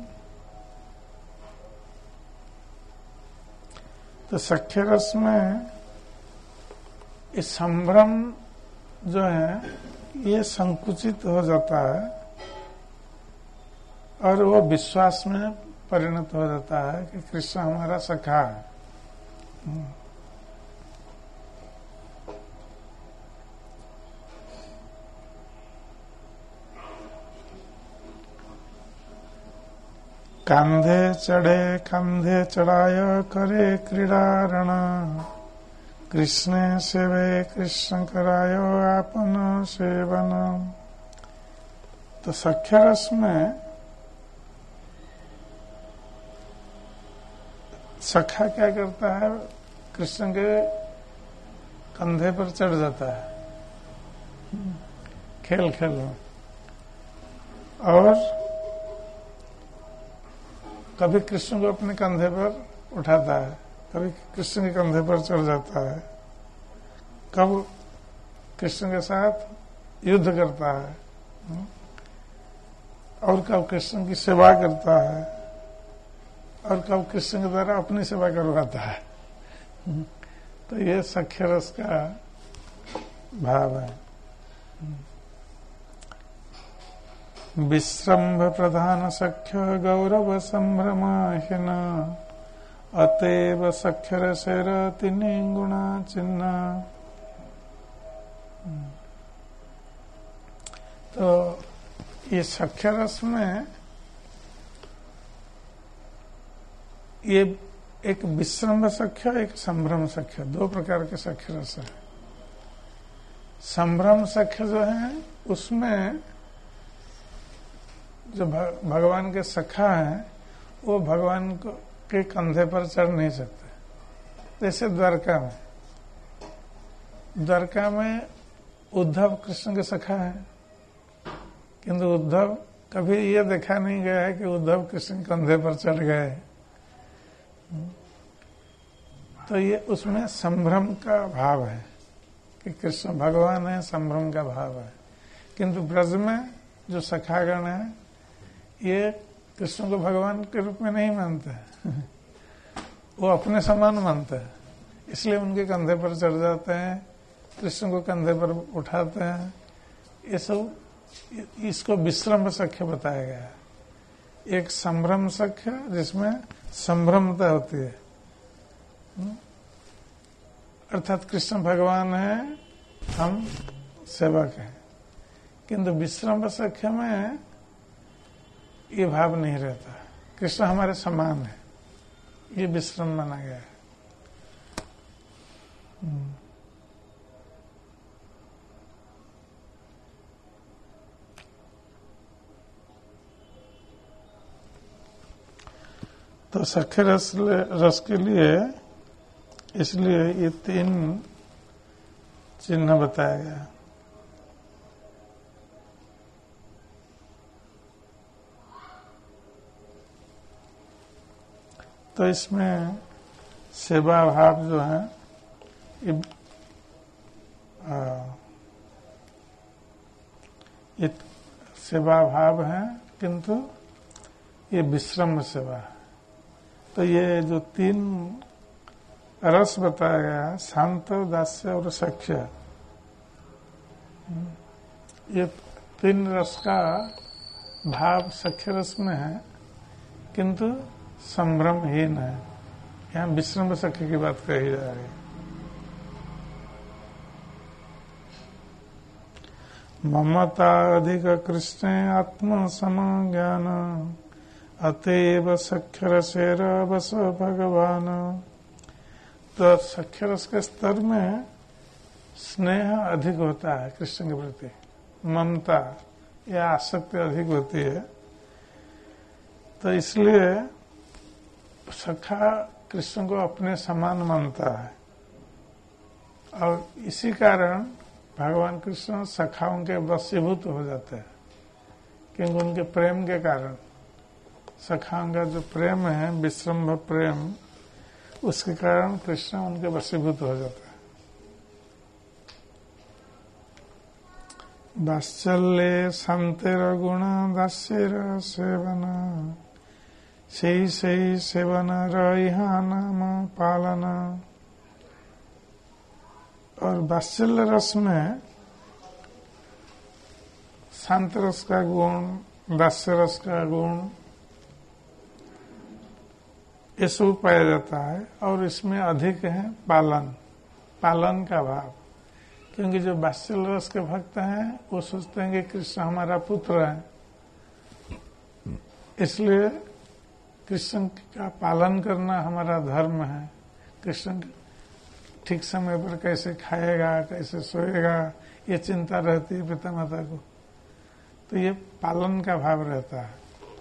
तो सख्य रस में ये संभ्रम जो है ये संकुचित हो जाता है और वो विश्वास में परिणत हो जाता है कि कृष्ण हमारा सखा है। कांधे चढ़े कंधे चढ़ाय करे क्रीडारण, कृष्ण सेवे कृष्ण करायो आपन सेवन। तो सख्य रस में सखा क्या करता है, कृष्ण के कंधे पर चढ़ जाता है खेल खेल में, और कभी कृष्ण को अपने कंधे पर उठाता है, कभी कृष्ण के कंधे पर चढ़ जाता है, कब कृष्ण के साथ युद्ध करता है और कब कृष्ण की सेवा करता है और कब कृष्ण के द्वारा अपनी सेवा करवाता है। तो ये सख्य रस का भाव है। विश्रम्भ प्रधान सख्य गौरव संभ्रमाहिन, अतएव सख्य रसेर तिनि गुणा चिन्ह। तो ये सख्य रस में ये एक विश्रम्भ सख्य, एक संभ्रम सख्य, दो प्रकार के सख्य रस है। संभ्रम सख्य जो है उसमें जो भगवान के सखा है वो भगवान को के कंधे पर चढ़ नहीं सकते। जैसे द्वारका में, द्वारका में उद्धव कृष्ण के सखा है, किंतु उद्धव कभी ये देखा नहीं गया है कि उद्धव कृष्ण के कंधे पर चढ़ गए। तो ये उसमें संभ्रम का भाव है कि कृष्ण भगवान है, संभ्रम का भाव है। किंतु ब्रज में जो सखागण है ये कृष्ण को भगवान के रूप में नहीं मानते, वो अपने समान मानते हैं, इसलिए उनके कंधे पर चढ़ जाते हैं, कृष्ण को कंधे पर उठाते हैं। ये सब इसको विश्रम्भ सख्य बताया गया है। एक संभ्रम सख्य जिसमें संभ्रमता होती है, अर्थात कृष्ण भगवान है, हम सेवक हैं। किंतु विश्रम्भ सख्य में ये भाव नहीं रहता, कृष्ण हमारे समान है, ये विश्रम माना गया है। तो सख्य रस रस के लिए इसलिए ये तीन चिन्ह बताया गया। तो इसमें सेवा भाव जो है ये, ये सेवा भाव है, किंतु ये विश्रम सेवा है। तो ये जो तीन रस बताया गया, शांत, दास्य और सख्य, ये तीन रस का भाव सख्य रस में है, किंतु संभ्रमहीन है। यहाँ विश्रम सख्य की बात कही जा रही है। ममता अधिक कृष्ण आत्म सम ज्ञान, अतएव सख्य रसेर बस भगवान। तो सख्य रस के स्तर में स्नेह अधिक होता है कृष्ण के प्रति, ममता या आसक्ति अधिक होती है। तो इसलिए सखा कृष्ण को अपने समान मानता है और इसी कारण भगवान कृष्ण सखाओं के वशीभूत हो जाते हैं, क्योंकि उनके प्रेम के कारण, सखाओं का जो प्रेम है विश्रम्भ प्रेम, उसके कारण कृष्ण उनके वशीभूत हो जाते हैं। वात्सल्ये शांतिर गुण दास्यर सेवन, सही सही सेवन रहा नाम पालना। और वात्सल्य रस में शांत रस का गुण, दास्य रस का गुण, ये सब पाया जाता है और इसमें अधिक है पालन, पालन का भाव। क्योंकि जो वात्सल्य रस के भक्त हैं वो सोचते हैं कि कृष्ण हमारा पुत्र है, इसलिए कृष्ण का पालन करना हमारा धर्म है। कृष्ण ठीक समय पर कैसे खाएगा, कैसे सोएगा, ये चिंता रहती है पिता माता को, तो ये पालन का भाव रहता है।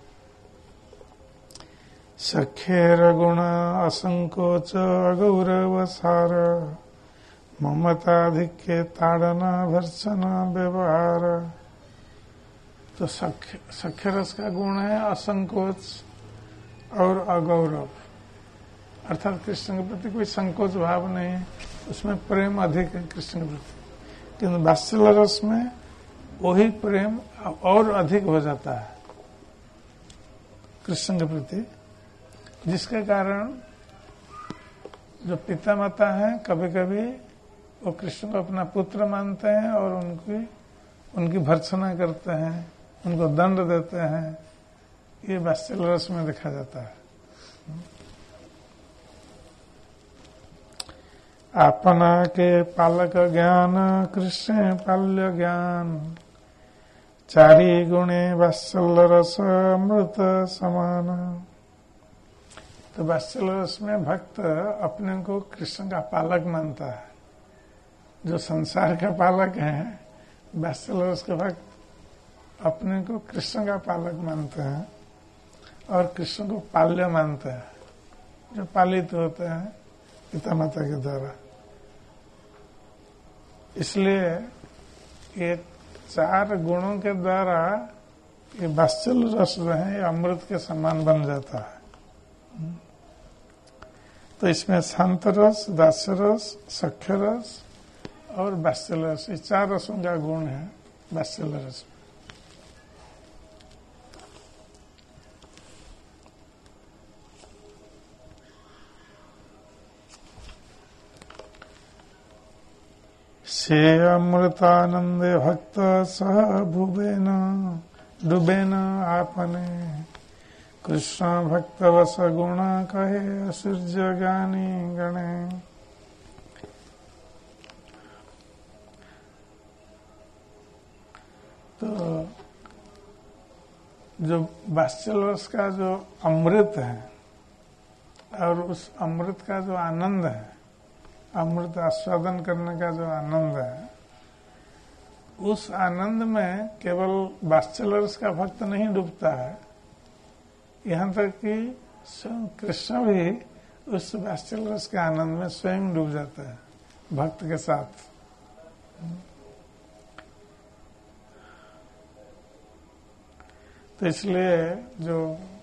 सखेर गुण असंकोच अगौरव सार, ममताधिक्य ताड़ना भर्सना व्यवहार। तो सख्य सख्य रस का गुण है असंकोच और अगौरव, अर्थात कृष्ण के प्रति कोई संकोच भाव नहीं है, उसमें प्रेम अधिक है कृष्ण के प्रति। किंतु वात्सल्य रस में वही प्रेम और अधिक हो जाता है कृष्ण के प्रति, जिसके कारण जो पिता माता हैं कभी कभी वो कृष्ण को अपना पुत्र मानते हैं और उनकी उनकी भर्त्सना करते हैं, उनको दंड देते हैं। ये वात्सल्य रस में देखा जाता है। अपना के पालक ज्ञान कृष्ण पाल्य ज्ञान, चारी गुणे वात्सल्य रस अमृत समान। तो वात्सल्य रस में भक्त अपने को कृष्ण का पालक मानता है। जो संसार का पालक है, वात्सल्य रस के भक्त अपने को कृष्ण का पालक मानते हैं और कृष्ण को पाल्य मानते हैं, जो पालित होते हैं पिता माता के द्वारा। इसलिए ये चार गुणों के द्वारा ये वात्सल्य रस जो है ये अमृत के समान बन जाता है। तो इसमें शांत रस, दास्य रस, सख्य रस और वात्सल्य रस, ये चार रसों का गुण है वात्सल्य रस। से अमृतानंदे भक्त सह भुवेन डुबेन आपने, कृष्ण भक्त वस गुण कहे असुर्य ज्ञानी गणे। तो जो वात्सल्य रस का जो अमृत है और उस अमृत का जो आनंद है, अमृत आस्वादन करने का जो आनंद है, उस आनंद में केवल वात्सल्य रस का भक्त नहीं डूबता है, यहाँ तक कि स्वयं कृष्ण भी उस वात्सल्य रस के आनंद में स्वयं डूब जाता है भक्त के साथ। तो इसलिए जो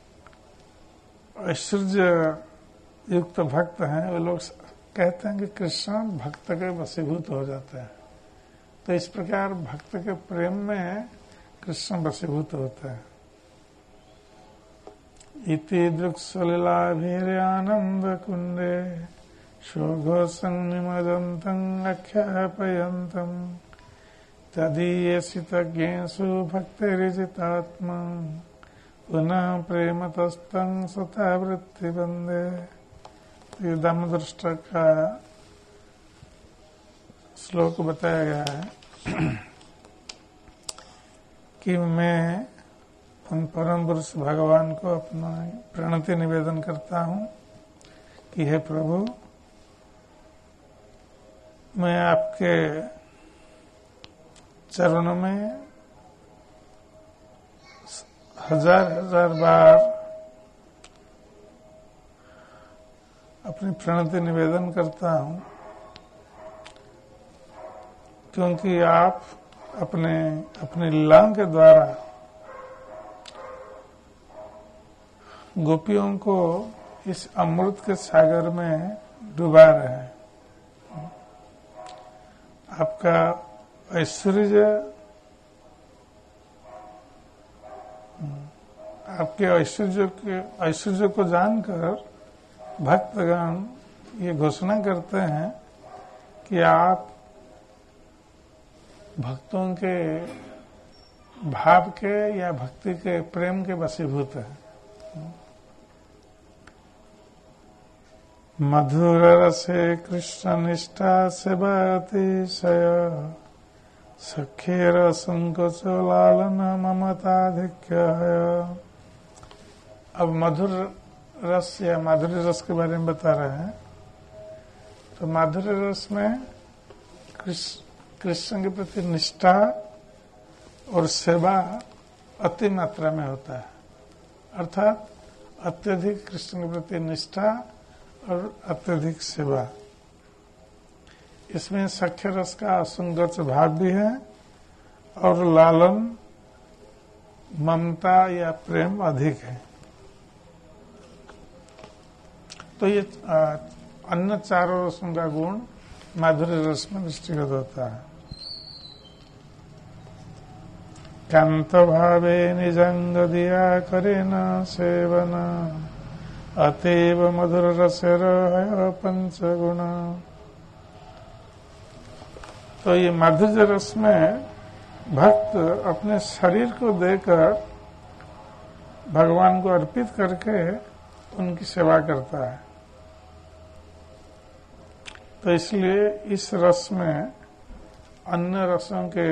ऐश्वर्य युक्त भक्त हैं वो लोग कहते हैं कि कृष्ण भक्त के वशीभूत हो जाते हैं। तो इस प्रकार भक्त के प्रेम में कृष्ण वशीभूत होते हैं। इति दृक्सलिलाभिर्यानंद कुंडे शोघोषं निमदन्तं आख्यापयन्तं, तदीयसितज्ञेषु भक्तिरिजितात्मा, पुनः प्रेमतस्तं सता वृत्ति बंदे। ये दामोदर का श्लोक बताया गया है कि मैं उन परम पुरुष भगवान को अपना प्रणति निवेदन करता हूँ कि हे प्रभु, मैं आपके चरणों में हजार हजार बार अपनी प्रणति निवेदन करता हूं, क्योंकि आप अपने अपनी लीलाओं के द्वारा गोपियों को इस अमृत के सागर में डुबा रहे हैं। आपका ऐश्वर्य, आपके ऐश्वर्य के ऐश्वर्य को जानकर भक्तगण ये घोषणा करते हैं कि आप भक्तों के भाव के या भक्ति के प्रेम के वशीभूत हैं। मधुर रसे कृष्ण निष्ठा सेवा अतिशय सखेर संकोच लालन ममताधिक्य है। अब मधुर रस या माधुर्य रस के बारे में बता रहे हैं। तो माधुर्य रस में कृष्ण के प्रति निष्ठा और सेवा अति मात्रा में होता है, अर्थात अत्यधिक कृष्ण के प्रति निष्ठा और अत्यधिक सेवा। इसमें सख्य रस का असंगत भाव भी है और लालन ममता या प्रेम अधिक है। तो ये अन्य चारों रसों का गुण माधुर्य रस में दृष्टिगत होता है। कांत भावे निजंग दिया करे न सेवन अतीव मधुर रसेर पंचगुण। तो ये माधुर्य रस में भक्त अपने शरीर को देकर भगवान को अर्पित करके उनकी सेवा करता है। तो इसलिए इस रस में अन्य रसों के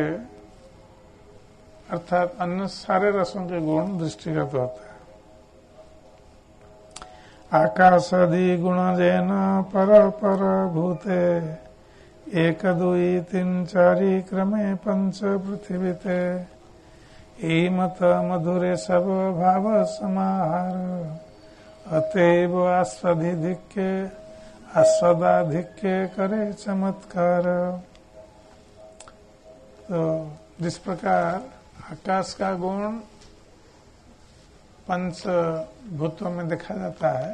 अर्थात अन्य सारे रसों के गुण दृष्टिगत होते हैं। आकाशादि गुण जैन पर पर भूते एक दुई तीन चारि क्रमे पंच पृथ्वीते एई मत मधुरे सब भाव समाहार अतएव आस्वाधिक्य आस्वादाधिक्य करे चमत्कार। तो जिस प्रकार आकाश का गुण पंच भूतों में देखा जाता है,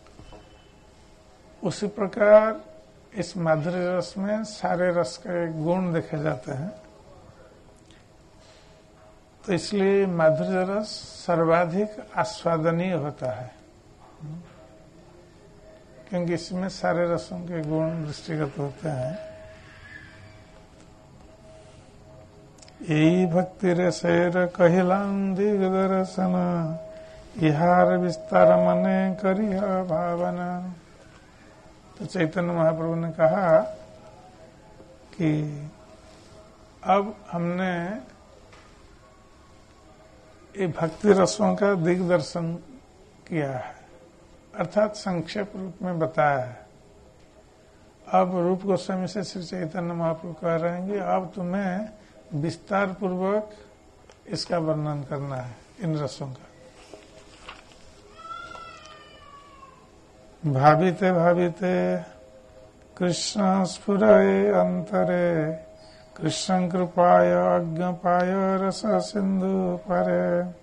उसी प्रकार इस माधुर्य रस में सारे रस के गुण देखे जाते हैं। तो इसलिए माधुर्य रस सर्वाधिक आस्वादनीय होता है, क्योंकि इसमें सारे रसों के गुण दृष्टिगत होते हैं। यही भक्ति रसेर कहिलां दिग दर्शन इहार विस्तार मने करिह भावना। तो चैतन्य महाप्रभु ने कहा कि अब हमने ये भक्ति रसों का दिग्दर्शन किया है, अर्थात संक्षेप रूप में बताया है। अब रूप गोस्वामी से श्री चैतन्य महाप्रभु कह रहे हैं कि अब तुम्हें विस्तार पूर्वक इसका वर्णन करना है, इन रसों का। भाविते भाविते कृष्ण स्फुरये अंतरे कृष्ण कृपाय अज्ञपाय रस सिंधु परे।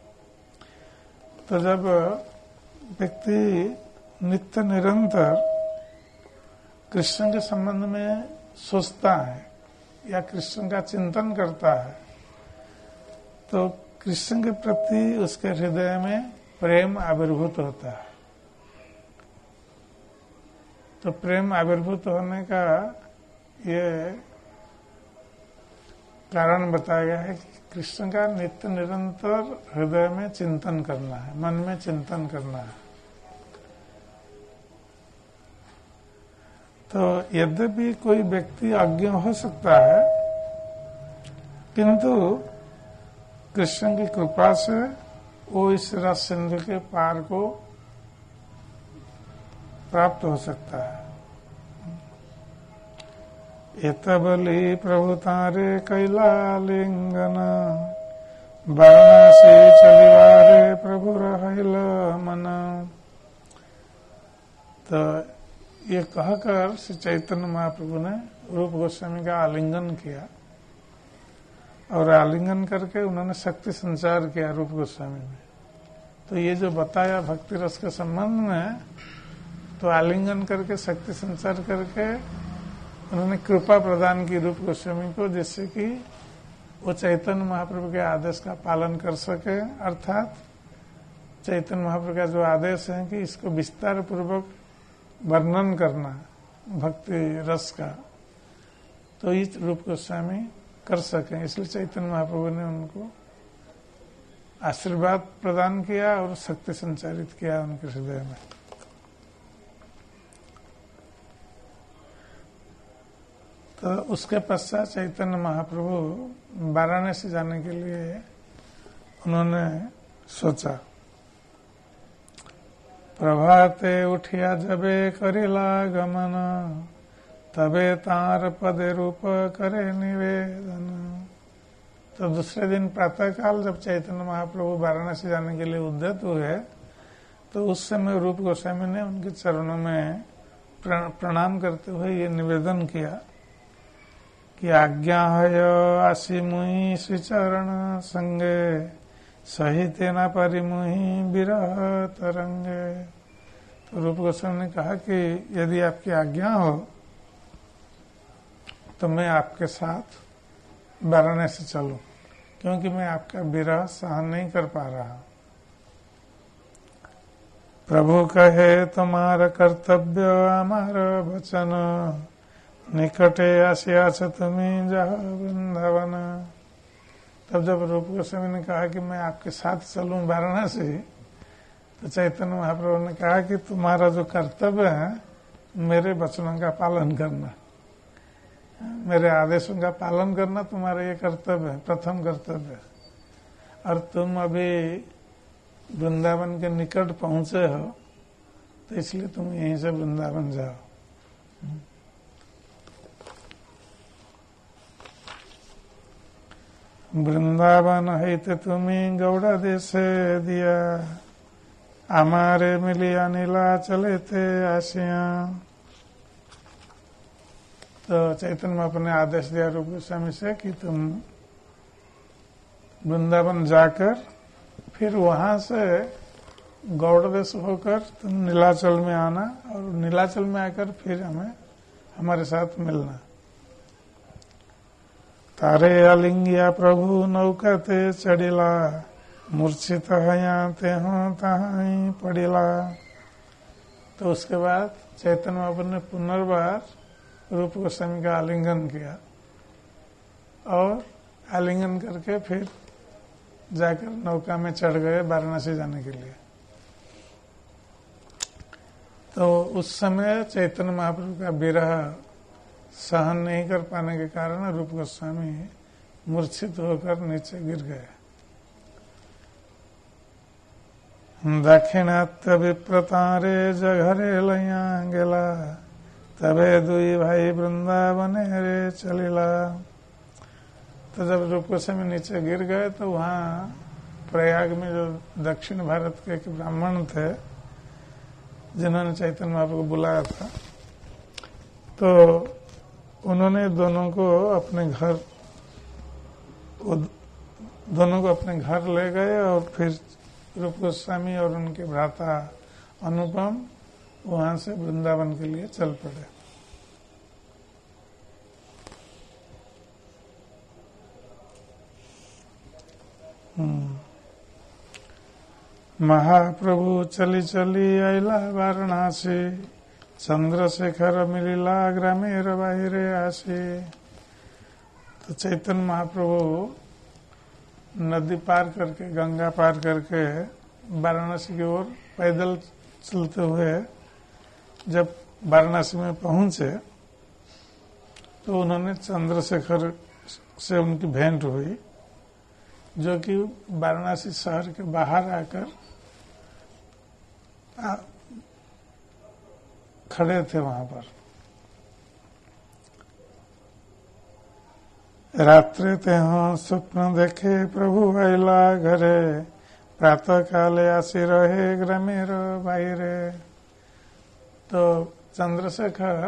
तो जब व्यक्ति नित्य निरंतर कृष्ण के संबंध में सोचता है या कृष्ण का चिंतन करता है, तो कृष्ण के प्रति उसके हृदय में प्रेम आविर्भूत होता है। तो प्रेम आविर्भूत होने का ये कारण बताया गया है कि कृष्ण का नित्य निरंतर हृदय में चिंतन करना है, मन में चिंतन करना है। तो यद्यपि कोई व्यक्ति अज्ञ हो सकता है, किंतु कृष्ण की कृपा से वो इस रस सिंधु के पार को प्राप्त हो सकता है। एतबली प्रभु तारे कैला लिंगन वाराणसी चलिवारे प्रभु रहल मन। तो ये कहकर श्री चैतन्य महाप्रभु ने रूप गोस्वामी का आलिंगन किया और आलिंगन करके उन्होंने शक्ति संचार किया रूप गोस्वामी में। तो ये जो बताया भक्ति रस के संबंध में, तो आलिंगन करके शक्ति संचार करके उन्होंने कृपा प्रदान की रूप गोस्वामी को, जिससे कि वो चैतन्य महाप्रभु के आदेश का पालन कर सके। अर्थात चैतन्य महाप्रभु का जो आदेश है कि इसको विस्तार पूर्वक वर्णन करना भक्ति रस का, तो इस रूप गोस्वामी कर सके। इसलिए चैतन्य महाप्रभु ने उनको आशीर्वाद प्रदान किया और शक्ति संचारित किया उनके हृदय में। तो उसके पश्चात चैतन्य महाप्रभु वाराणसी जाने के लिए उन्होंने सोचा। प्रभाते उठिया जबे करिला गमन, तबे तार पदे रूप करे निवेदन। तो दूसरे दिन प्रातःकाल जब चैतन्य महाप्रभु वाराणसी जाने के लिए उद्यत हुए, तो उस समय रूप गोस्वामी ने उनके चरणों में प्रणाम करते हुए ये निवेदन किया कि आज्ञा है आसी मुहि श्री चरण संगे, सहिते न परिमुहि विरह तरंगे। तो रूप गोस्वामी ने कहा कि यदि आपकी आज्ञा हो तो मैं आपके साथ वाराणसी चलूं, क्योंकि मैं आपका विरह सहन नहीं कर पा रहा। प्रभु कहे तुम्हारा कर्तव्य हमार वचन, निकटे आसिया छ तुम्हें जाओ वृंदावन। तब जब रूप गोस्वामी ने कहा कि मैं आपके साथ चलूं वाराणसी, तो चैतन्य महाप्रभु ने कहा कि तुम्हारा जो कर्तव्य है मेरे वचनों का पालन करना, मेरे आदेशों का पालन करना तुम्हारा ये कर्तव्य है, प्रथम कर्तव्य है। और तुम अभी वृंदावन के निकट पहुंचे हो, तो इसलिए तुम यहीं से वृंदावन जाओ। वृंदावन है तुम्हें गौड़ा देशे दिया, हमारे मिलिया नीला चले थे आशिया। तो चैतन्य महाप्रभु ने आदेश दिया रूप गोस्वामी से कि तुम वृंदावन जाकर फिर वहां से गौड़ देश होकर तुम नीलाचल में आना, और नीलाचल में आकर फिर हमें हमारे साथ मिलना। तारे आलिंगिया प्रभु नौकते चढ़िला, मूर्छित हया ते हो तहाई पड़िला। तो उसके बाद चैतन्य महाप्रभु ने पुनर्बार रूप गोस्वामी का आलिंगन किया और आलिंगन करके फिर जाकर नौका में चढ़ गए वाराणसी जाने के लिए। तो उस समय चैतन्य महाप्रभु का विरह सहन नहीं कर पाने के कारण रूप गोस्वामी मूर्छित होकर नीचे गिर गए। दक्षिणात्य विप्रतारे जघरे लैया गेला, तबे दुई भाई वृंदावन रे चलिला। तो जब रूप गोस्वामी नीचे गिर गए तो वहाँ प्रयाग में जो दक्षिण भारत के एक ब्राह्मण थे जिन्होंने चैतन्य महाप्रभु को बुलाया था, तो उन्होंने दोनों को अपने घर दोनों को अपने घर ले गए और फिर रूप गोस्वामी और उनके भ्राता अनुपम वहां से वृंदावन के लिए चल पड़े। महाप्रभु चली चली आइला वाराणसी, चंद्रशेखर मिलिला ग्रामेर बाहिरे आसी। तो चैतन्य महाप्रभु नदी पार करके, गंगा पार करके वाराणसी की ओर पैदल चलते हुए जब वाराणसी में पहुंचे तो उन्होंने चंद्रशेखर से उनकी भेंट हुई, जो कि वाराणसी शहर के बाहर आकर आ, खड़े थे वहां पर। रात्रि ते हो स्वप्न देखे प्रभु आइला घरे, प्रातः काले आसी रहे ग्रामीर बाहरे। तो चंद्रशेखर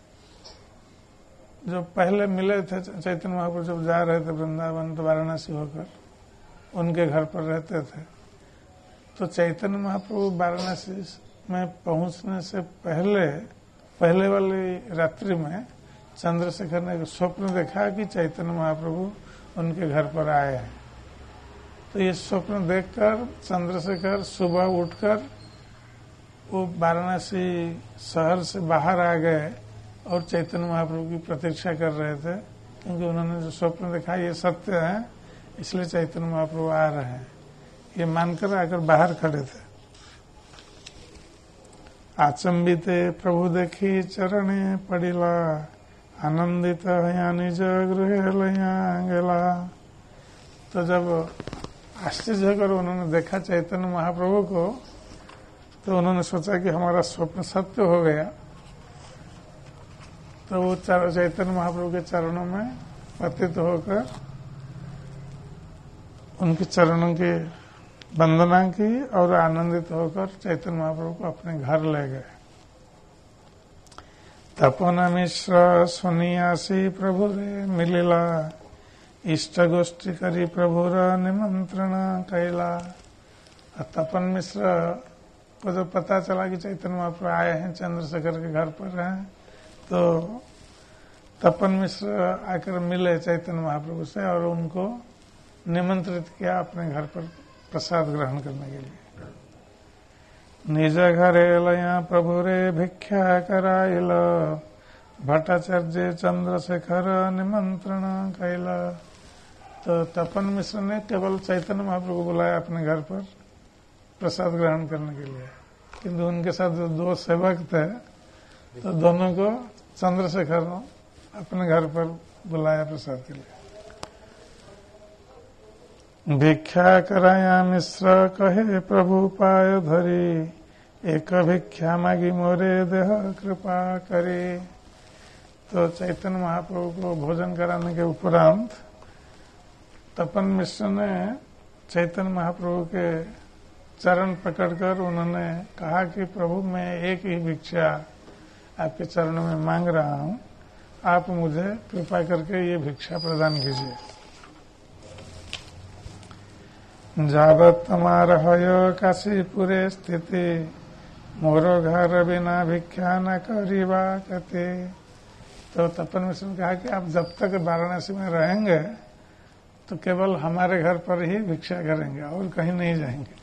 जो पहले मिले थे चैतन्य महाप्रभु जब जा रहे थे वृंदावन तो वाराणसी होकर उनके घर पर रहते थे। तो चैतन्य महाप्रभु वाराणसी में पहुंचने से पहले पहले वाली रात्रि में चंद्रशेखर ने एक स्वप्न देखा कि चैतन्य महाप्रभु उनके घर पर आए हैं। तो ये स्वप्न देखकर चंद्रशेखर सुबह उठकर वो वाराणसी शहर से बाहर आ गए और चैतन्य महाप्रभु की प्रतीक्षा कर रहे थे, क्योंकि उन्होंने जो स्वप्न देखा ये सत्य है, इसलिए चैतन्य महाप्रभु आ रहे हैं ये मानकर आकर बाहर खड़े थे। आचंबिते प्रभु देखी चरणे पड़िला, आनंदित हया निज गृह लया गेला। तो जब आश्चर्य होकर उन्होंने देखा चैतन्य महाप्रभु को तो उन्होंने सोचा कि हमारा स्वप्न सत्य हो गया। तो वो चैतन्य महाप्रभु के चरणों में पतित होकर उनके चरणों की वंदना की और आनंदित होकर चैतन्य महाप्रभु को अपने घर ले गए। तपन मिश्र सुनियासी प्रभु रे मिलिला, इष्ट गोष्ठी करी प्रभुर निमंत्रण कैला। तपन मिश्र को जब पता चला कि चैतन्य महाप्रभु आए हैं चंद्रशेखर के घर पर हैं, तो तपन मिश्र आकर मिले चैतन्य महाप्रभु से और उनको निमंत्रित किया अपने घर पर प्रसाद ग्रहण करने के लिए। निज घरे लया प्रभु रे भिक्षा कराइल, भट्टाचार्य चंद्रशेखर निमंत्रण कैला। तो तपन मिश्र ने केवल चैतन्य महाप्रभु को बुलाया अपने घर पर प्रसाद ग्रहण करने के लिए, किंतु उनके साथ जो दो सेवक थे तो दोनों को चंद्रशेखर ने अपने घर पर बुलाया प्रसाद के लिए। भिक्षा कराया मिश्र कहे प्रभु पाय धरी, एक भिक्षा मागी मोरे देह कृपा करे। तो चैतन्य महाप्रभु को भोजन कराने के उपरांत तपन मिश्र ने चैतन्य महाप्रभु के चरण पकड़कर उन्होंने कहा कि प्रभु मैं एक ही भिक्षा आपके चरणों में मांग रहा हूं, आप मुझे कृपा करके ये भिक्षा प्रदान कीजिए। जावत तुम्हारा हय काशीपुरे स्थिति, मोरो घर बिना भिक्षा न करीबा कते। तो तपन मिश्र ने कहा कि आप जब तक वाराणसी में रहेंगे तो केवल हमारे घर पर ही भिक्षा करेंगे और कहीं नहीं जाएंगे।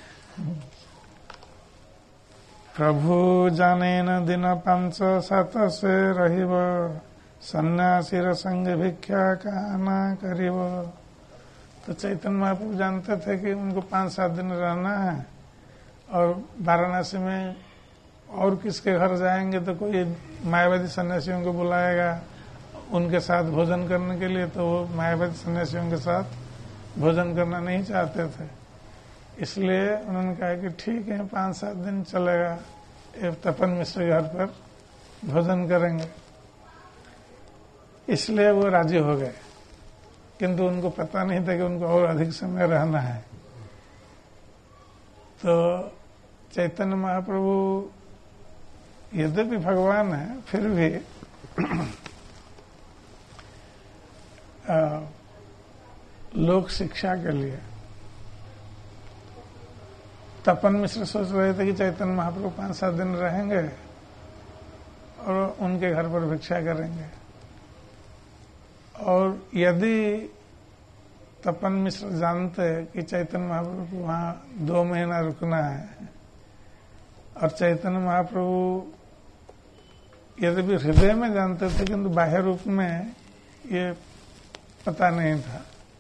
प्रभु जाने न दिन पांच सात से रहिब, सन्यासीर संग भिक्षा कहना करीब। तो चैतन्य महाप्रभु जानते थे कि उनको पांच सात दिन रहना है और वाराणसी में और किसके घर जाएंगे तो कोई मायावादी सन्यासियों को बुलाएगा उनके साथ भोजन करने के लिए, तो वो मायावादी सन्यासियों के साथ भोजन करना नहीं चाहते थे। इसलिए उन्होंने कहा कि ठीक है पांच सात दिन चलेगा, तपन मिश्र घर पर भोजन करेंगे। इसलिए वो राजी हो गए, किंतु उनको पता नहीं था कि उनको और अधिक समय रहना है। तो चैतन्य महाप्रभु यद्यपि भगवान है फिर भी आ, लोक शिक्षा के लिए तपन मिश्र सोच रहे थे कि चैतन्य महाप्रभु पांच सात दिन रहेंगे और उनके घर पर भिक्षा करेंगे, और यदि तपन मिश्र जानते कि चैतन्य महाप्रभु को वहां दो महीना रुकना है और चैतन्य महाप्रभु यद्यपि हृदय में जानते थे किंतु बाह्य रूप में ये पता नहीं था,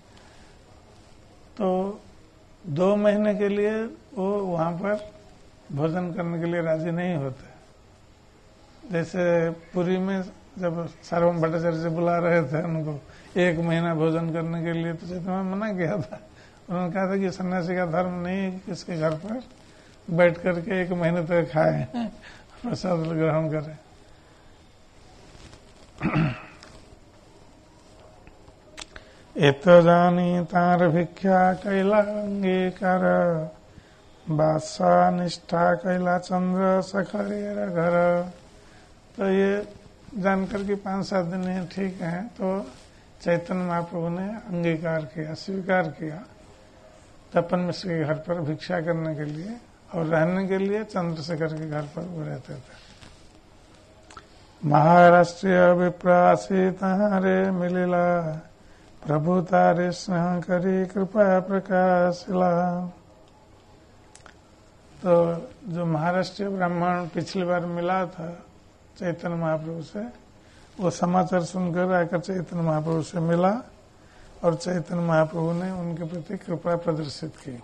तो दो महीने के लिए वो वहां पर भोजन करने के लिए राजी नहीं होते। जैसे पुरी में जब सार्वभौम भट्टाचार्य से बुला रहे थे उनको एक महीना भोजन करने के लिए, तो चैतन्य मना किया था। उन्होंने कहा था कि सन्यासी का धर्म नहीं है कि किसके घर पर बैठ करके एक महीने तक खाए प्रसाद ग्रहण करें। एत जानी तार भिक्षा कैला अंगीकार बादशाह निष्ठा कैला चंद्र सखरेर घर। तो ये जानकर के पांच सात दिन ही ठीक है, तो चैतन्य महाप्रभु ने अंगीकार किया, स्वीकार किया तपन मिश्र के घर पर भिक्षा करने के लिए, और रहने के लिए चंद्रशेखर के घर पर वो रहते थे। महाराष्ट्रीय विप्रासी तारे मिलिला प्रभु तारे स्नेह करी कृपा प्रकाशिला। तो जो महाराष्ट्रीय ब्राह्मण पिछली बार मिला था चैतन्य महाप्रभु से, वो समाचार सुनकर आकर चैतन्य महाप्रभु से मिला और चैतन्य महाप्रभु ने उनके प्रति कृपा प्रदर्शित की।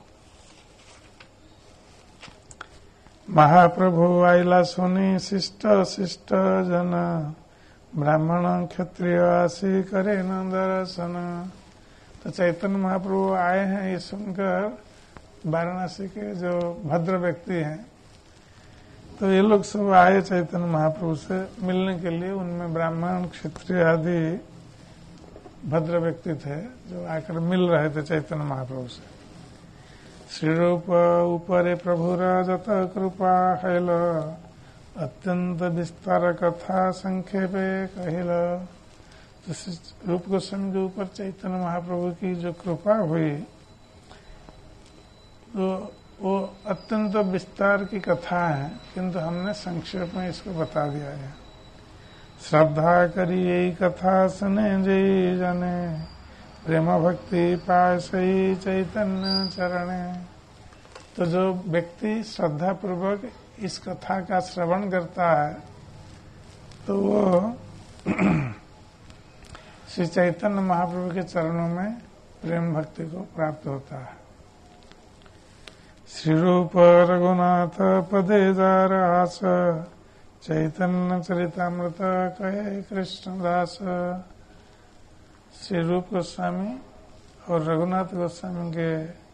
महाप्रभु आइला सुनी शिष्ट शिष्ट जन ब्राह्मण क्षत्रिय आशी करे न दर्शन। तो चैतन्य महाप्रभु आए हैं ये सुनकर वाराणसी के जो भद्र व्यक्ति हैं, तो ये लोग सब आए चैतन्य महाप्रभु से मिलने के लिए। उनमें ब्राह्मण क्षत्रिय आदि भद्र व्यक्ति थे जो आकर मिल रहे थे चैतन्य महाप्रभु से। श्री रूप ऊपरे प्रभु जत कृपा हैल अत्यंत विस्तार कथा संक्षेपे कहिल। तो रूप गोस्वामी के ऊपर चैतन्य महाप्रभु की जो कृपा हुई, तो वो अत्यंत विस्तार की कथा है, किंतु हमने संक्षेप में इसको बता दिया है। श्रद्धा करी यही कथा सुने जय जने प्रेम भक्ति पाय सही चैतन्य चरणे। तो जो व्यक्ति श्रद्धा पूर्वक इस कथा का श्रवण करता है, तो वो श्री चैतन्य महाप्रभु के चरणों में प्रेम भक्ति को प्राप्त होता है। श्री रूप रघुनाथ पदे दास चैतन्य चरितामृत कहे कृष्णदास। श्री रूप गोस्वामी और रघुनाथ गोस्वामी के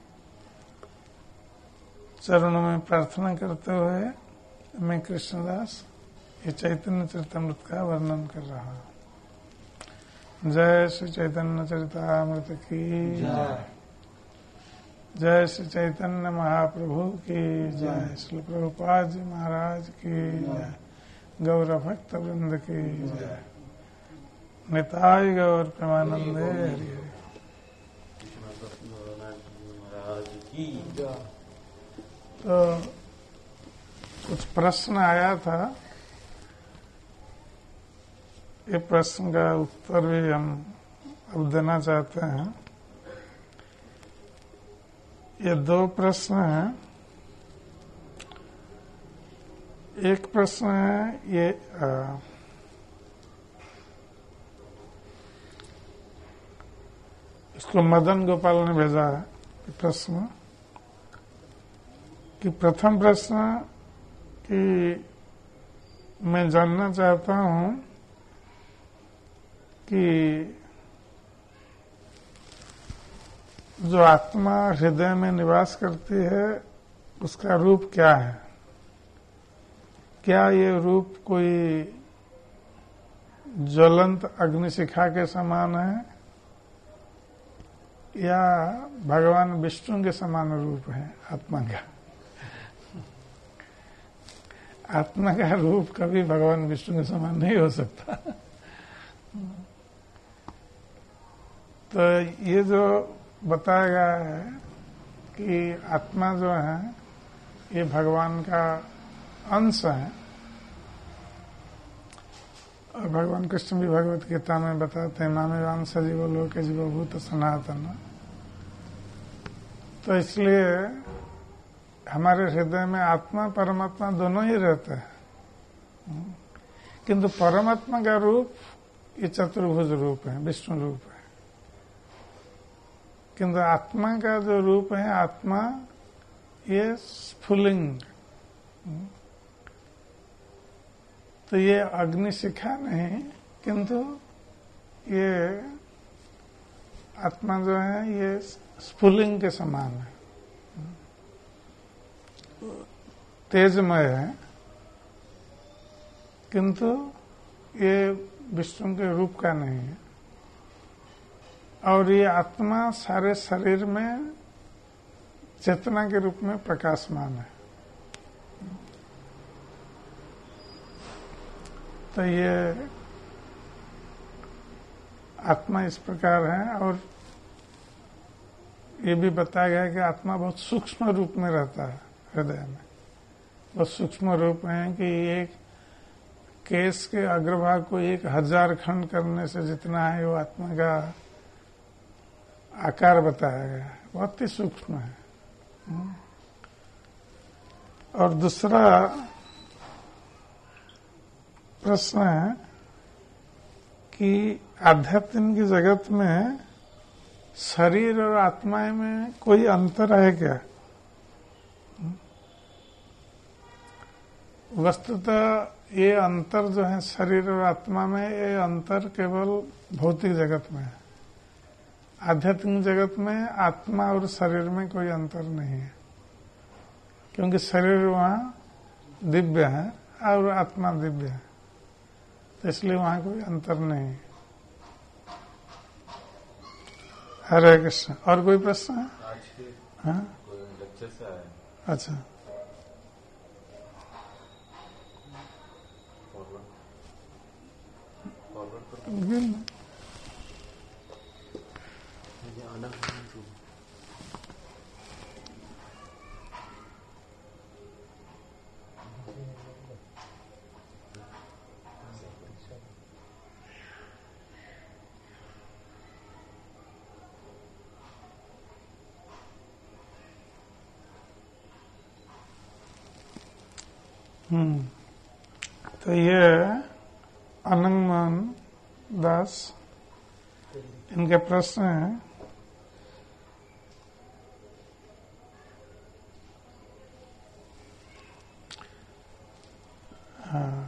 चरणों में प्रार्थना करते हुए मैं कृष्णदास ये चैतन्य चरितामृत का वर्णन कर रहा हूँ। जय श्री चैतन्य चरितामृत की जय। जय श्री चैतन्य महाप्रभु की जय। श्री प्रभुपाद जी महाराज की जय। गौर भक्त वृंद की जय। निताय गौर प्रेमानंदे हरि हरि। तो कुछ प्रश्न आया था, ये प्रश्न का उत्तर भी हम अब देना चाहते हैं। ये दो प्रश्न हैं। एक प्रश्न है ये आ, इसको मदन गोपाल ने भेजा है प्रश्न, कि प्रथम प्रश्न कि मैं जानना चाहता हूं कि जो आत्मा हृदय में निवास करती है उसका रूप क्या है? क्या ये रूप कोई ज्वलंत अग्निशिखा के समान है या भगवान विष्णु के समान रूप है आत्मा का? आत्मा का रूप कभी भगवान विष्णु के समान नहीं हो सकता। तो ये जो बताया गया है कि आत्मा जो है ये भगवान का अंश है, और भगवान कृष्ण भी भगवत गीता में बताते हैं मामे अंश जीव लोके जीवभूत सनातन। तो इसलिए हमारे हृदय में आत्मा परमात्मा दोनों ही रहते हैं, किंतु परमात्मा का रूप ये चतुर्भुज रूप है, विष्णु रूप है। किंतु आत्मा का जो रूप है, आत्मा ये स्फुलिंग, तो ये अग्निशिखा नहीं, किंतु ये आत्मा जो है ये स्फुलिंग के समान है, तेजमय है, किंतु ये विष्णु के रूप का नहीं है। और ये आत्मा सारे शरीर में चेतना के रूप में प्रकाशमान है। तो ये आत्मा इस प्रकार है। और ये भी बताया गया है कि आत्मा बहुत सूक्ष्म रूप में रहता है, हृदय में बहुत सूक्ष्म रूप है कि एक केस के अग्रभाग को एक हजार खंड करने से जितना है वो आत्मा का आकार बताया गया है, बहुत ही सूक्ष्म है। और दूसरा प्रश्न है कि आध्यात्म की जगत में शरीर और आत्मा में कोई अंतर है क्या? वस्तुतः ये अंतर जो है शरीर और आत्मा में, ये अंतर केवल भौतिक जगत में है। आध्यात्मिक जगत में आत्मा और शरीर में कोई अंतर नहीं है, क्योंकि शरीर वहाँ दिव्य है और आत्मा दिव्य है, तो इसलिए वहाँ कोई अंतर नहीं है। हरे कृष्ण। और कोई प्रश्न है? हाँ, लेक्चर से आया। अच्छा, हम्म तो ये अनंगमान दास, इनके प्रश्न हैं। हाँ,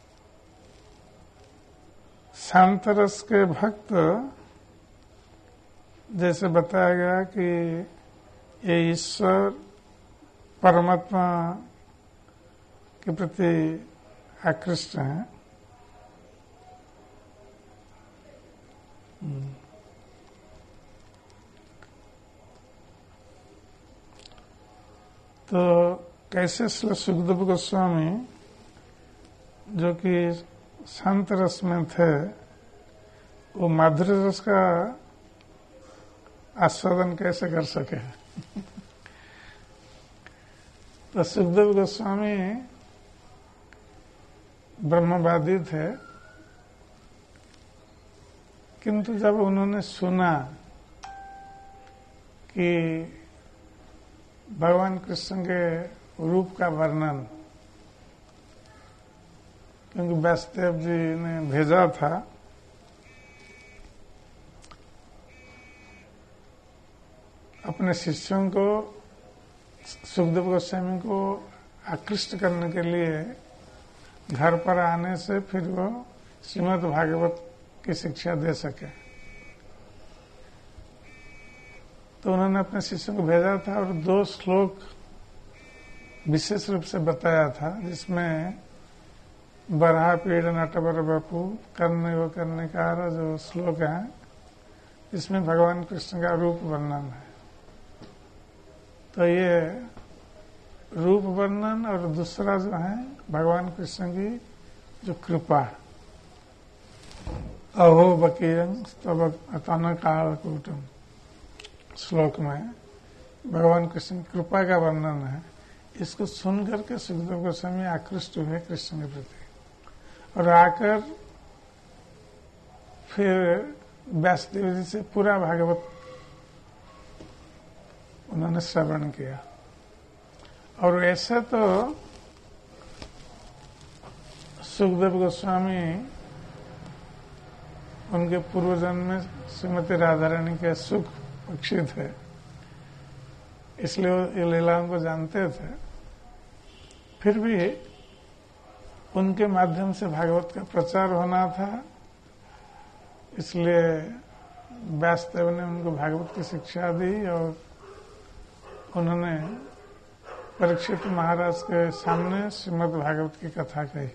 शांत रस के भक्त जैसे बताया गया कि ये ईश्वर परमात्मा के प्रति आकृष्ट हैं। तो कैसे श्री सुखदेव गोस्वामी जो कि शांत रस में थे, वो माधुर्य रस का आस्वादन कैसे कर सके? तो सुखदेव गोस्वामी ब्रह्मवादी थे, किंतु जब उन्होंने सुना कि भगवान कृष्ण के रूप का वर्णन, क्योंकि व्यासदेव जी ने भेजा था, अपने शिष्यों को सुखदेव गोस्वामी को आकृष्ट करने के लिए घर पर आने से फिर वो श्रीमद् भागवत की शिक्षा दे सके, तो उन्होंने अपने शिष्यों को भेजा था और दो श्लोक विशेष रूप से बताया था, जिसमें बरहा पीड़ नटवर बपू करने वो करने का जो श्लोक है, इसमें भगवान कृष्ण का रूप वर्णन है। तो ये रूप वर्णन और दूसरा जो है भगवान कृष्ण की जो कृपा, अहो बकीयं स्तव अतन कालकूटम श्लोक में भगवान कृष्ण की कृपा का वर्णन है। इसको सुन करके सुखदेव गोस्वामी आकृष्ट हुए कृष्ण के प्रति और आकर फिर व्यासदेव जी से पूरा भागवत उन्होंने श्रवण किया। और ऐसे तो सुखदेव गोस्वामी उनके पूर्वजन्म में श्रीमती राधा रानी के सुख पक्षी थे, इसलिए वो ये लीलाओं को जानते थे। फिर भी उनके माध्यम से भागवत का प्रचार होना था, इसलिए व्यासदेव ने उनको भागवत की शिक्षा दी और उन्होंने परीक्षित महाराज के सामने श्रीमद् भागवत की कथा कही।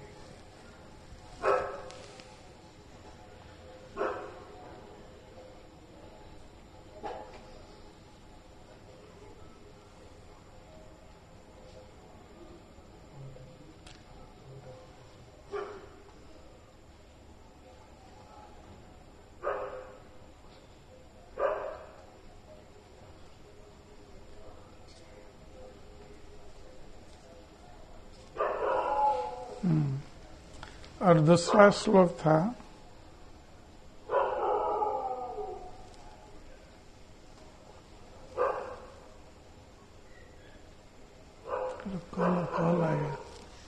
और दूसरा श्लोक था कॉल कॉल आ गया।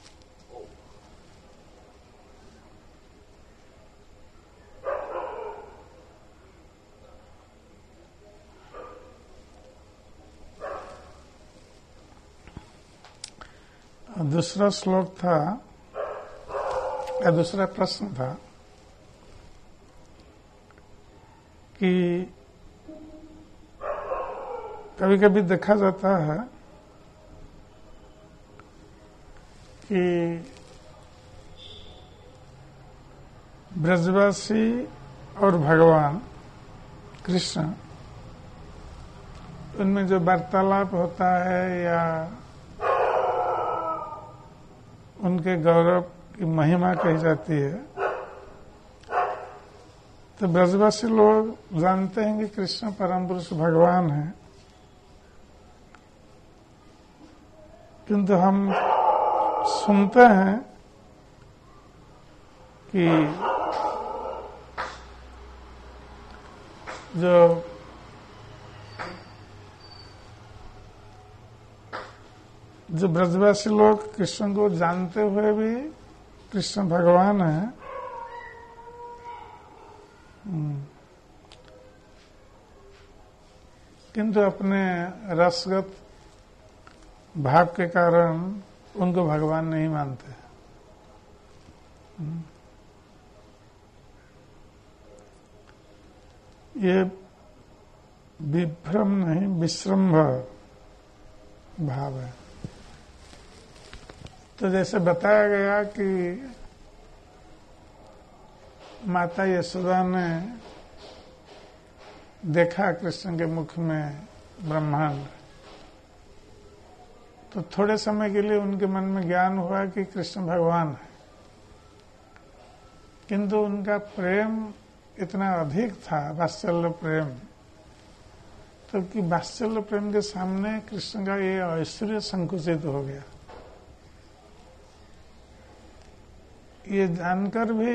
दूसरा श्लोक था या दूसरा प्रश्न था कि कभी कभी देखा जाता है कि ब्रजवासी और भगवान कृष्ण उनमें जो वार्तालाप होता है या उनके गौरव की महिमा कही जाती है, तो ब्रजवासी लोग जानते हैं कि कृष्ण परम पुरुष भगवान हैं, किंतु हम सुनते हैं कि जो जो ब्रजवासी लोग कृष्ण को जानते हुए भी कृष्ण भगवान हैं, किंतु अपने रसगत भाव के कारण उनको भगवान नहीं मानते। ये विभ्रम नहीं, विश्रम्भ भाव है। तो जैसे बताया गया कि माता यशोदा ने देखा कृष्ण के मुख में ब्रह्मांड, तो थोड़े समय के लिए उनके मन में ज्ञान हुआ कि कृष्ण भगवान है, किंतु उनका प्रेम इतना अधिक था, वात्सल्य प्रेम, तो कि वात्सल्य प्रेम के सामने कृष्ण का ये ऐश्वर्य संकुचित हो गया। ये जानकर भी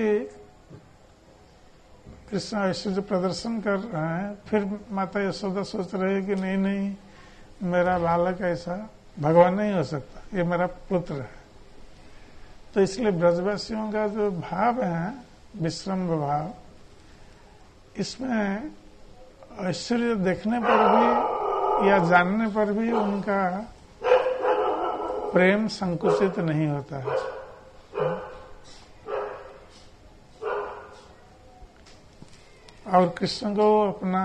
कृष्ण ऐश्वर्य प्रदर्शन कर रहे हैं, फिर माता यशोदा सोच रहे हैं कि नहीं नहीं, मेरा बालक ऐसा भगवान नहीं हो सकता, ये मेरा पुत्र है। तो इसलिए ब्रजवासियों का जो भाव है, विश्रम्भ भाव, इसमें ऐश्वर्य देखने पर भी या जानने पर भी उनका प्रेम संकुचित नहीं होता है। और कृष्ण को अपना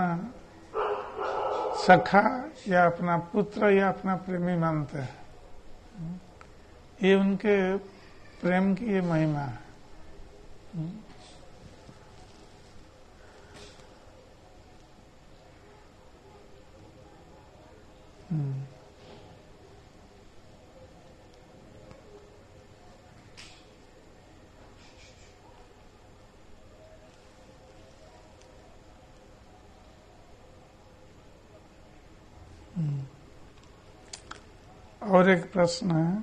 सखा या अपना पुत्र या अपना प्रेमी मानते हैं। ये उनके प्रेम की ये महिमा है। और एक प्रश्न है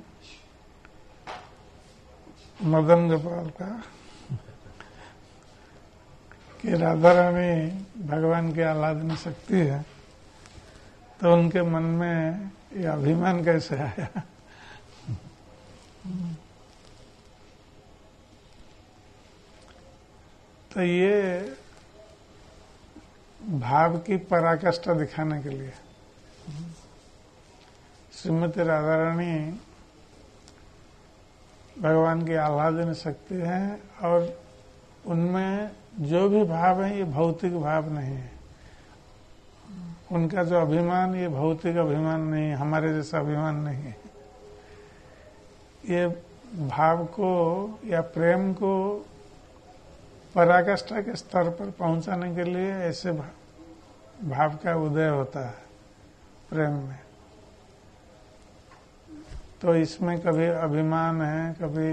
मदन गोपाल का कि राधा रानी भगवान की आराधना शक्ति है, तो उनके मन में ये अभिमान कैसे आया? तो ये भाव की पराकाष्ठा दिखाने के लिए श्रीमती राधा रानी भगवान की आह्लादन शक्ति है, और उनमें जो भी भाव है ये भौतिक भाव नहीं है। उनका जो अभिमान ये भौतिक अभिमान नहीं है, हमारे जैसा अभिमान नहीं है। ये भाव को या प्रेम को पराकाष्ठा के स्तर पर पहुंचाने के लिए ऐसे भाव का उदय होता है प्रेम में। तो इसमें कभी अभिमान है, कभी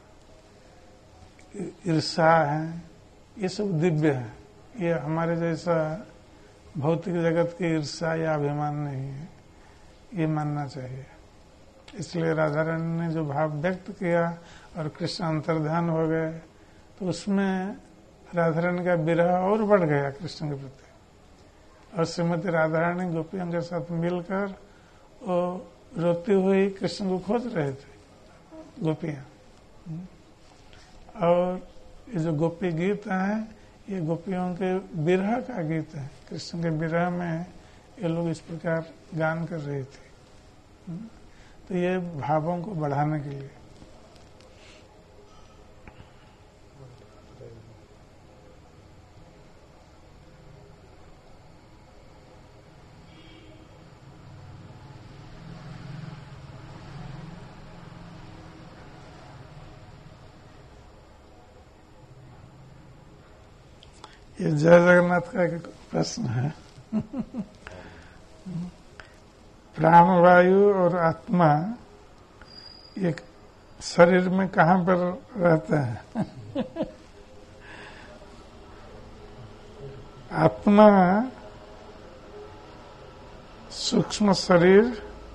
ईर्ष्या है, ये सब दिव्य है। ये हमारे जैसा भौतिक जगत की ईर्ष्या या अभिमान नहीं है, ये मानना चाहिए। इसलिए राधा रानी ने जो भाव व्यक्त किया और कृष्ण अंतर्ध्यान हो गए, तो उसमें राधा रानी का विरह और बढ़ गया कृष्ण के प्रति। और श्रीमती राधा रानी गोपियों के साथ मिलकर वो रोती हुई कृष्ण को खोज रहे थे गोपियां। और ये जो गोपी गीत हैं, ये गोपियों के विरह का गीत है। कृष्ण के विरह में ये लोग इस प्रकार गान कर रहे थे। तो ये भावों को बढ़ाने के लिए। ये जय जगन्नाथ का एक प्रश्न है। प्राणवायु और आत्मा एक शरीर में कहाँ पर रहते हैं? आत्मा सूक्ष्म शरीर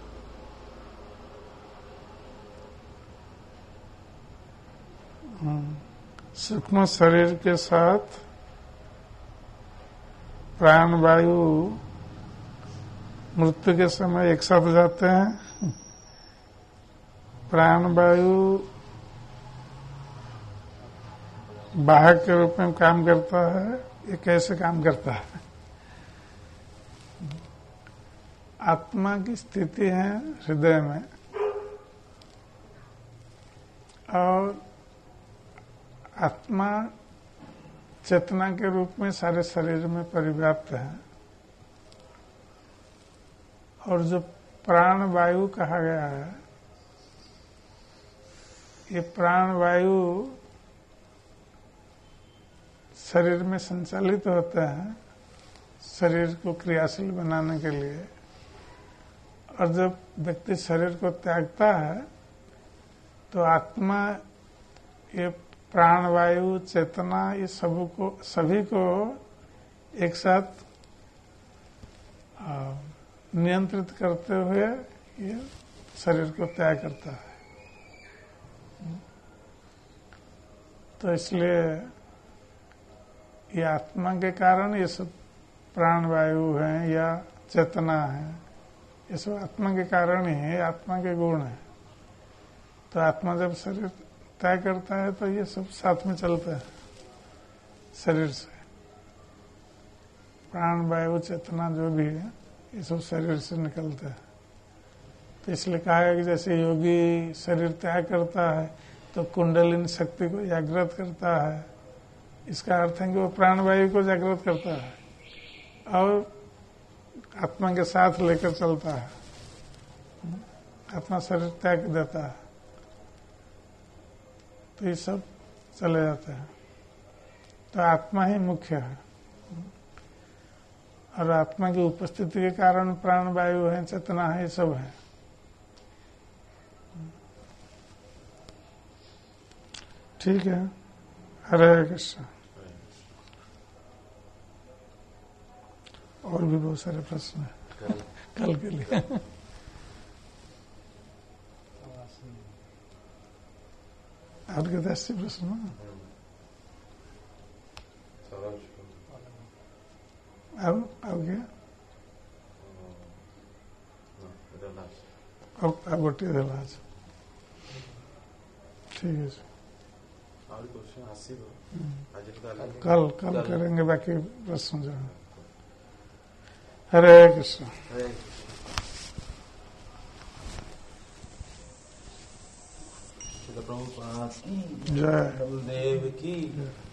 सूक्ष्म शरीर के साथ प्राणवायु मृत्यु के समय एक साथ जाते हैं। प्राणवायु वाहक के रूप में काम करता है। ये कैसे काम करता है? आत्मा की स्थिति है हृदय में, और आत्मा चेतना के रूप में सारे शरीर में परिव्याप्त है। और जो प्राण वायु कहा गया है, ये प्राण वायु शरीर में संचालित होते हैं शरीर को क्रियाशील बनाने के लिए। और जब व्यक्ति शरीर को त्यागता है तो आत्मा ये प्राण वायु चेतना ये सब को सभी को एक साथ नियंत्रित करते हुए ये शरीर को त्याग करता है। तो इसलिए ये आत्मा के कारण ये सब प्राण वायु हैं या चेतना है, ये सब आत्मा के कारण ही है, आत्मा के गुण है। तो आत्मा जब शरीर त्याग करता है तो ये सब साथ में चलता है शरीर से। प्राण वायु चेतना जो भी है ये सब शरीर से निकलता है। तो इसलिए कहा है कि जैसे योगी शरीर त्याग करता है तो कुंडलिनी शक्ति को जागृत करता है। इसका अर्थ है कि वो प्राण वायु को जागृत करता है और आत्मा के साथ लेकर चलता है। आत्मा शरीर त्याग देता है तो ये सब चले जाते हैं। तो आत्मा ही मुख्य है, और आत्मा की उपस्थिति के कारण प्राण वायु है, चेतना है, ये सब है। ठीक है। हरे कृष्ण। और भी बहुत सारे प्रश्न हैं कल के लिए। आपके दस से प्रश्न अब अब क्या अब अब गोटे आज ठीक है। कल कल करेंगे बाकी प्रश्न जो है। हरे कृष्ण। प्रभुपाद जय बलदेव की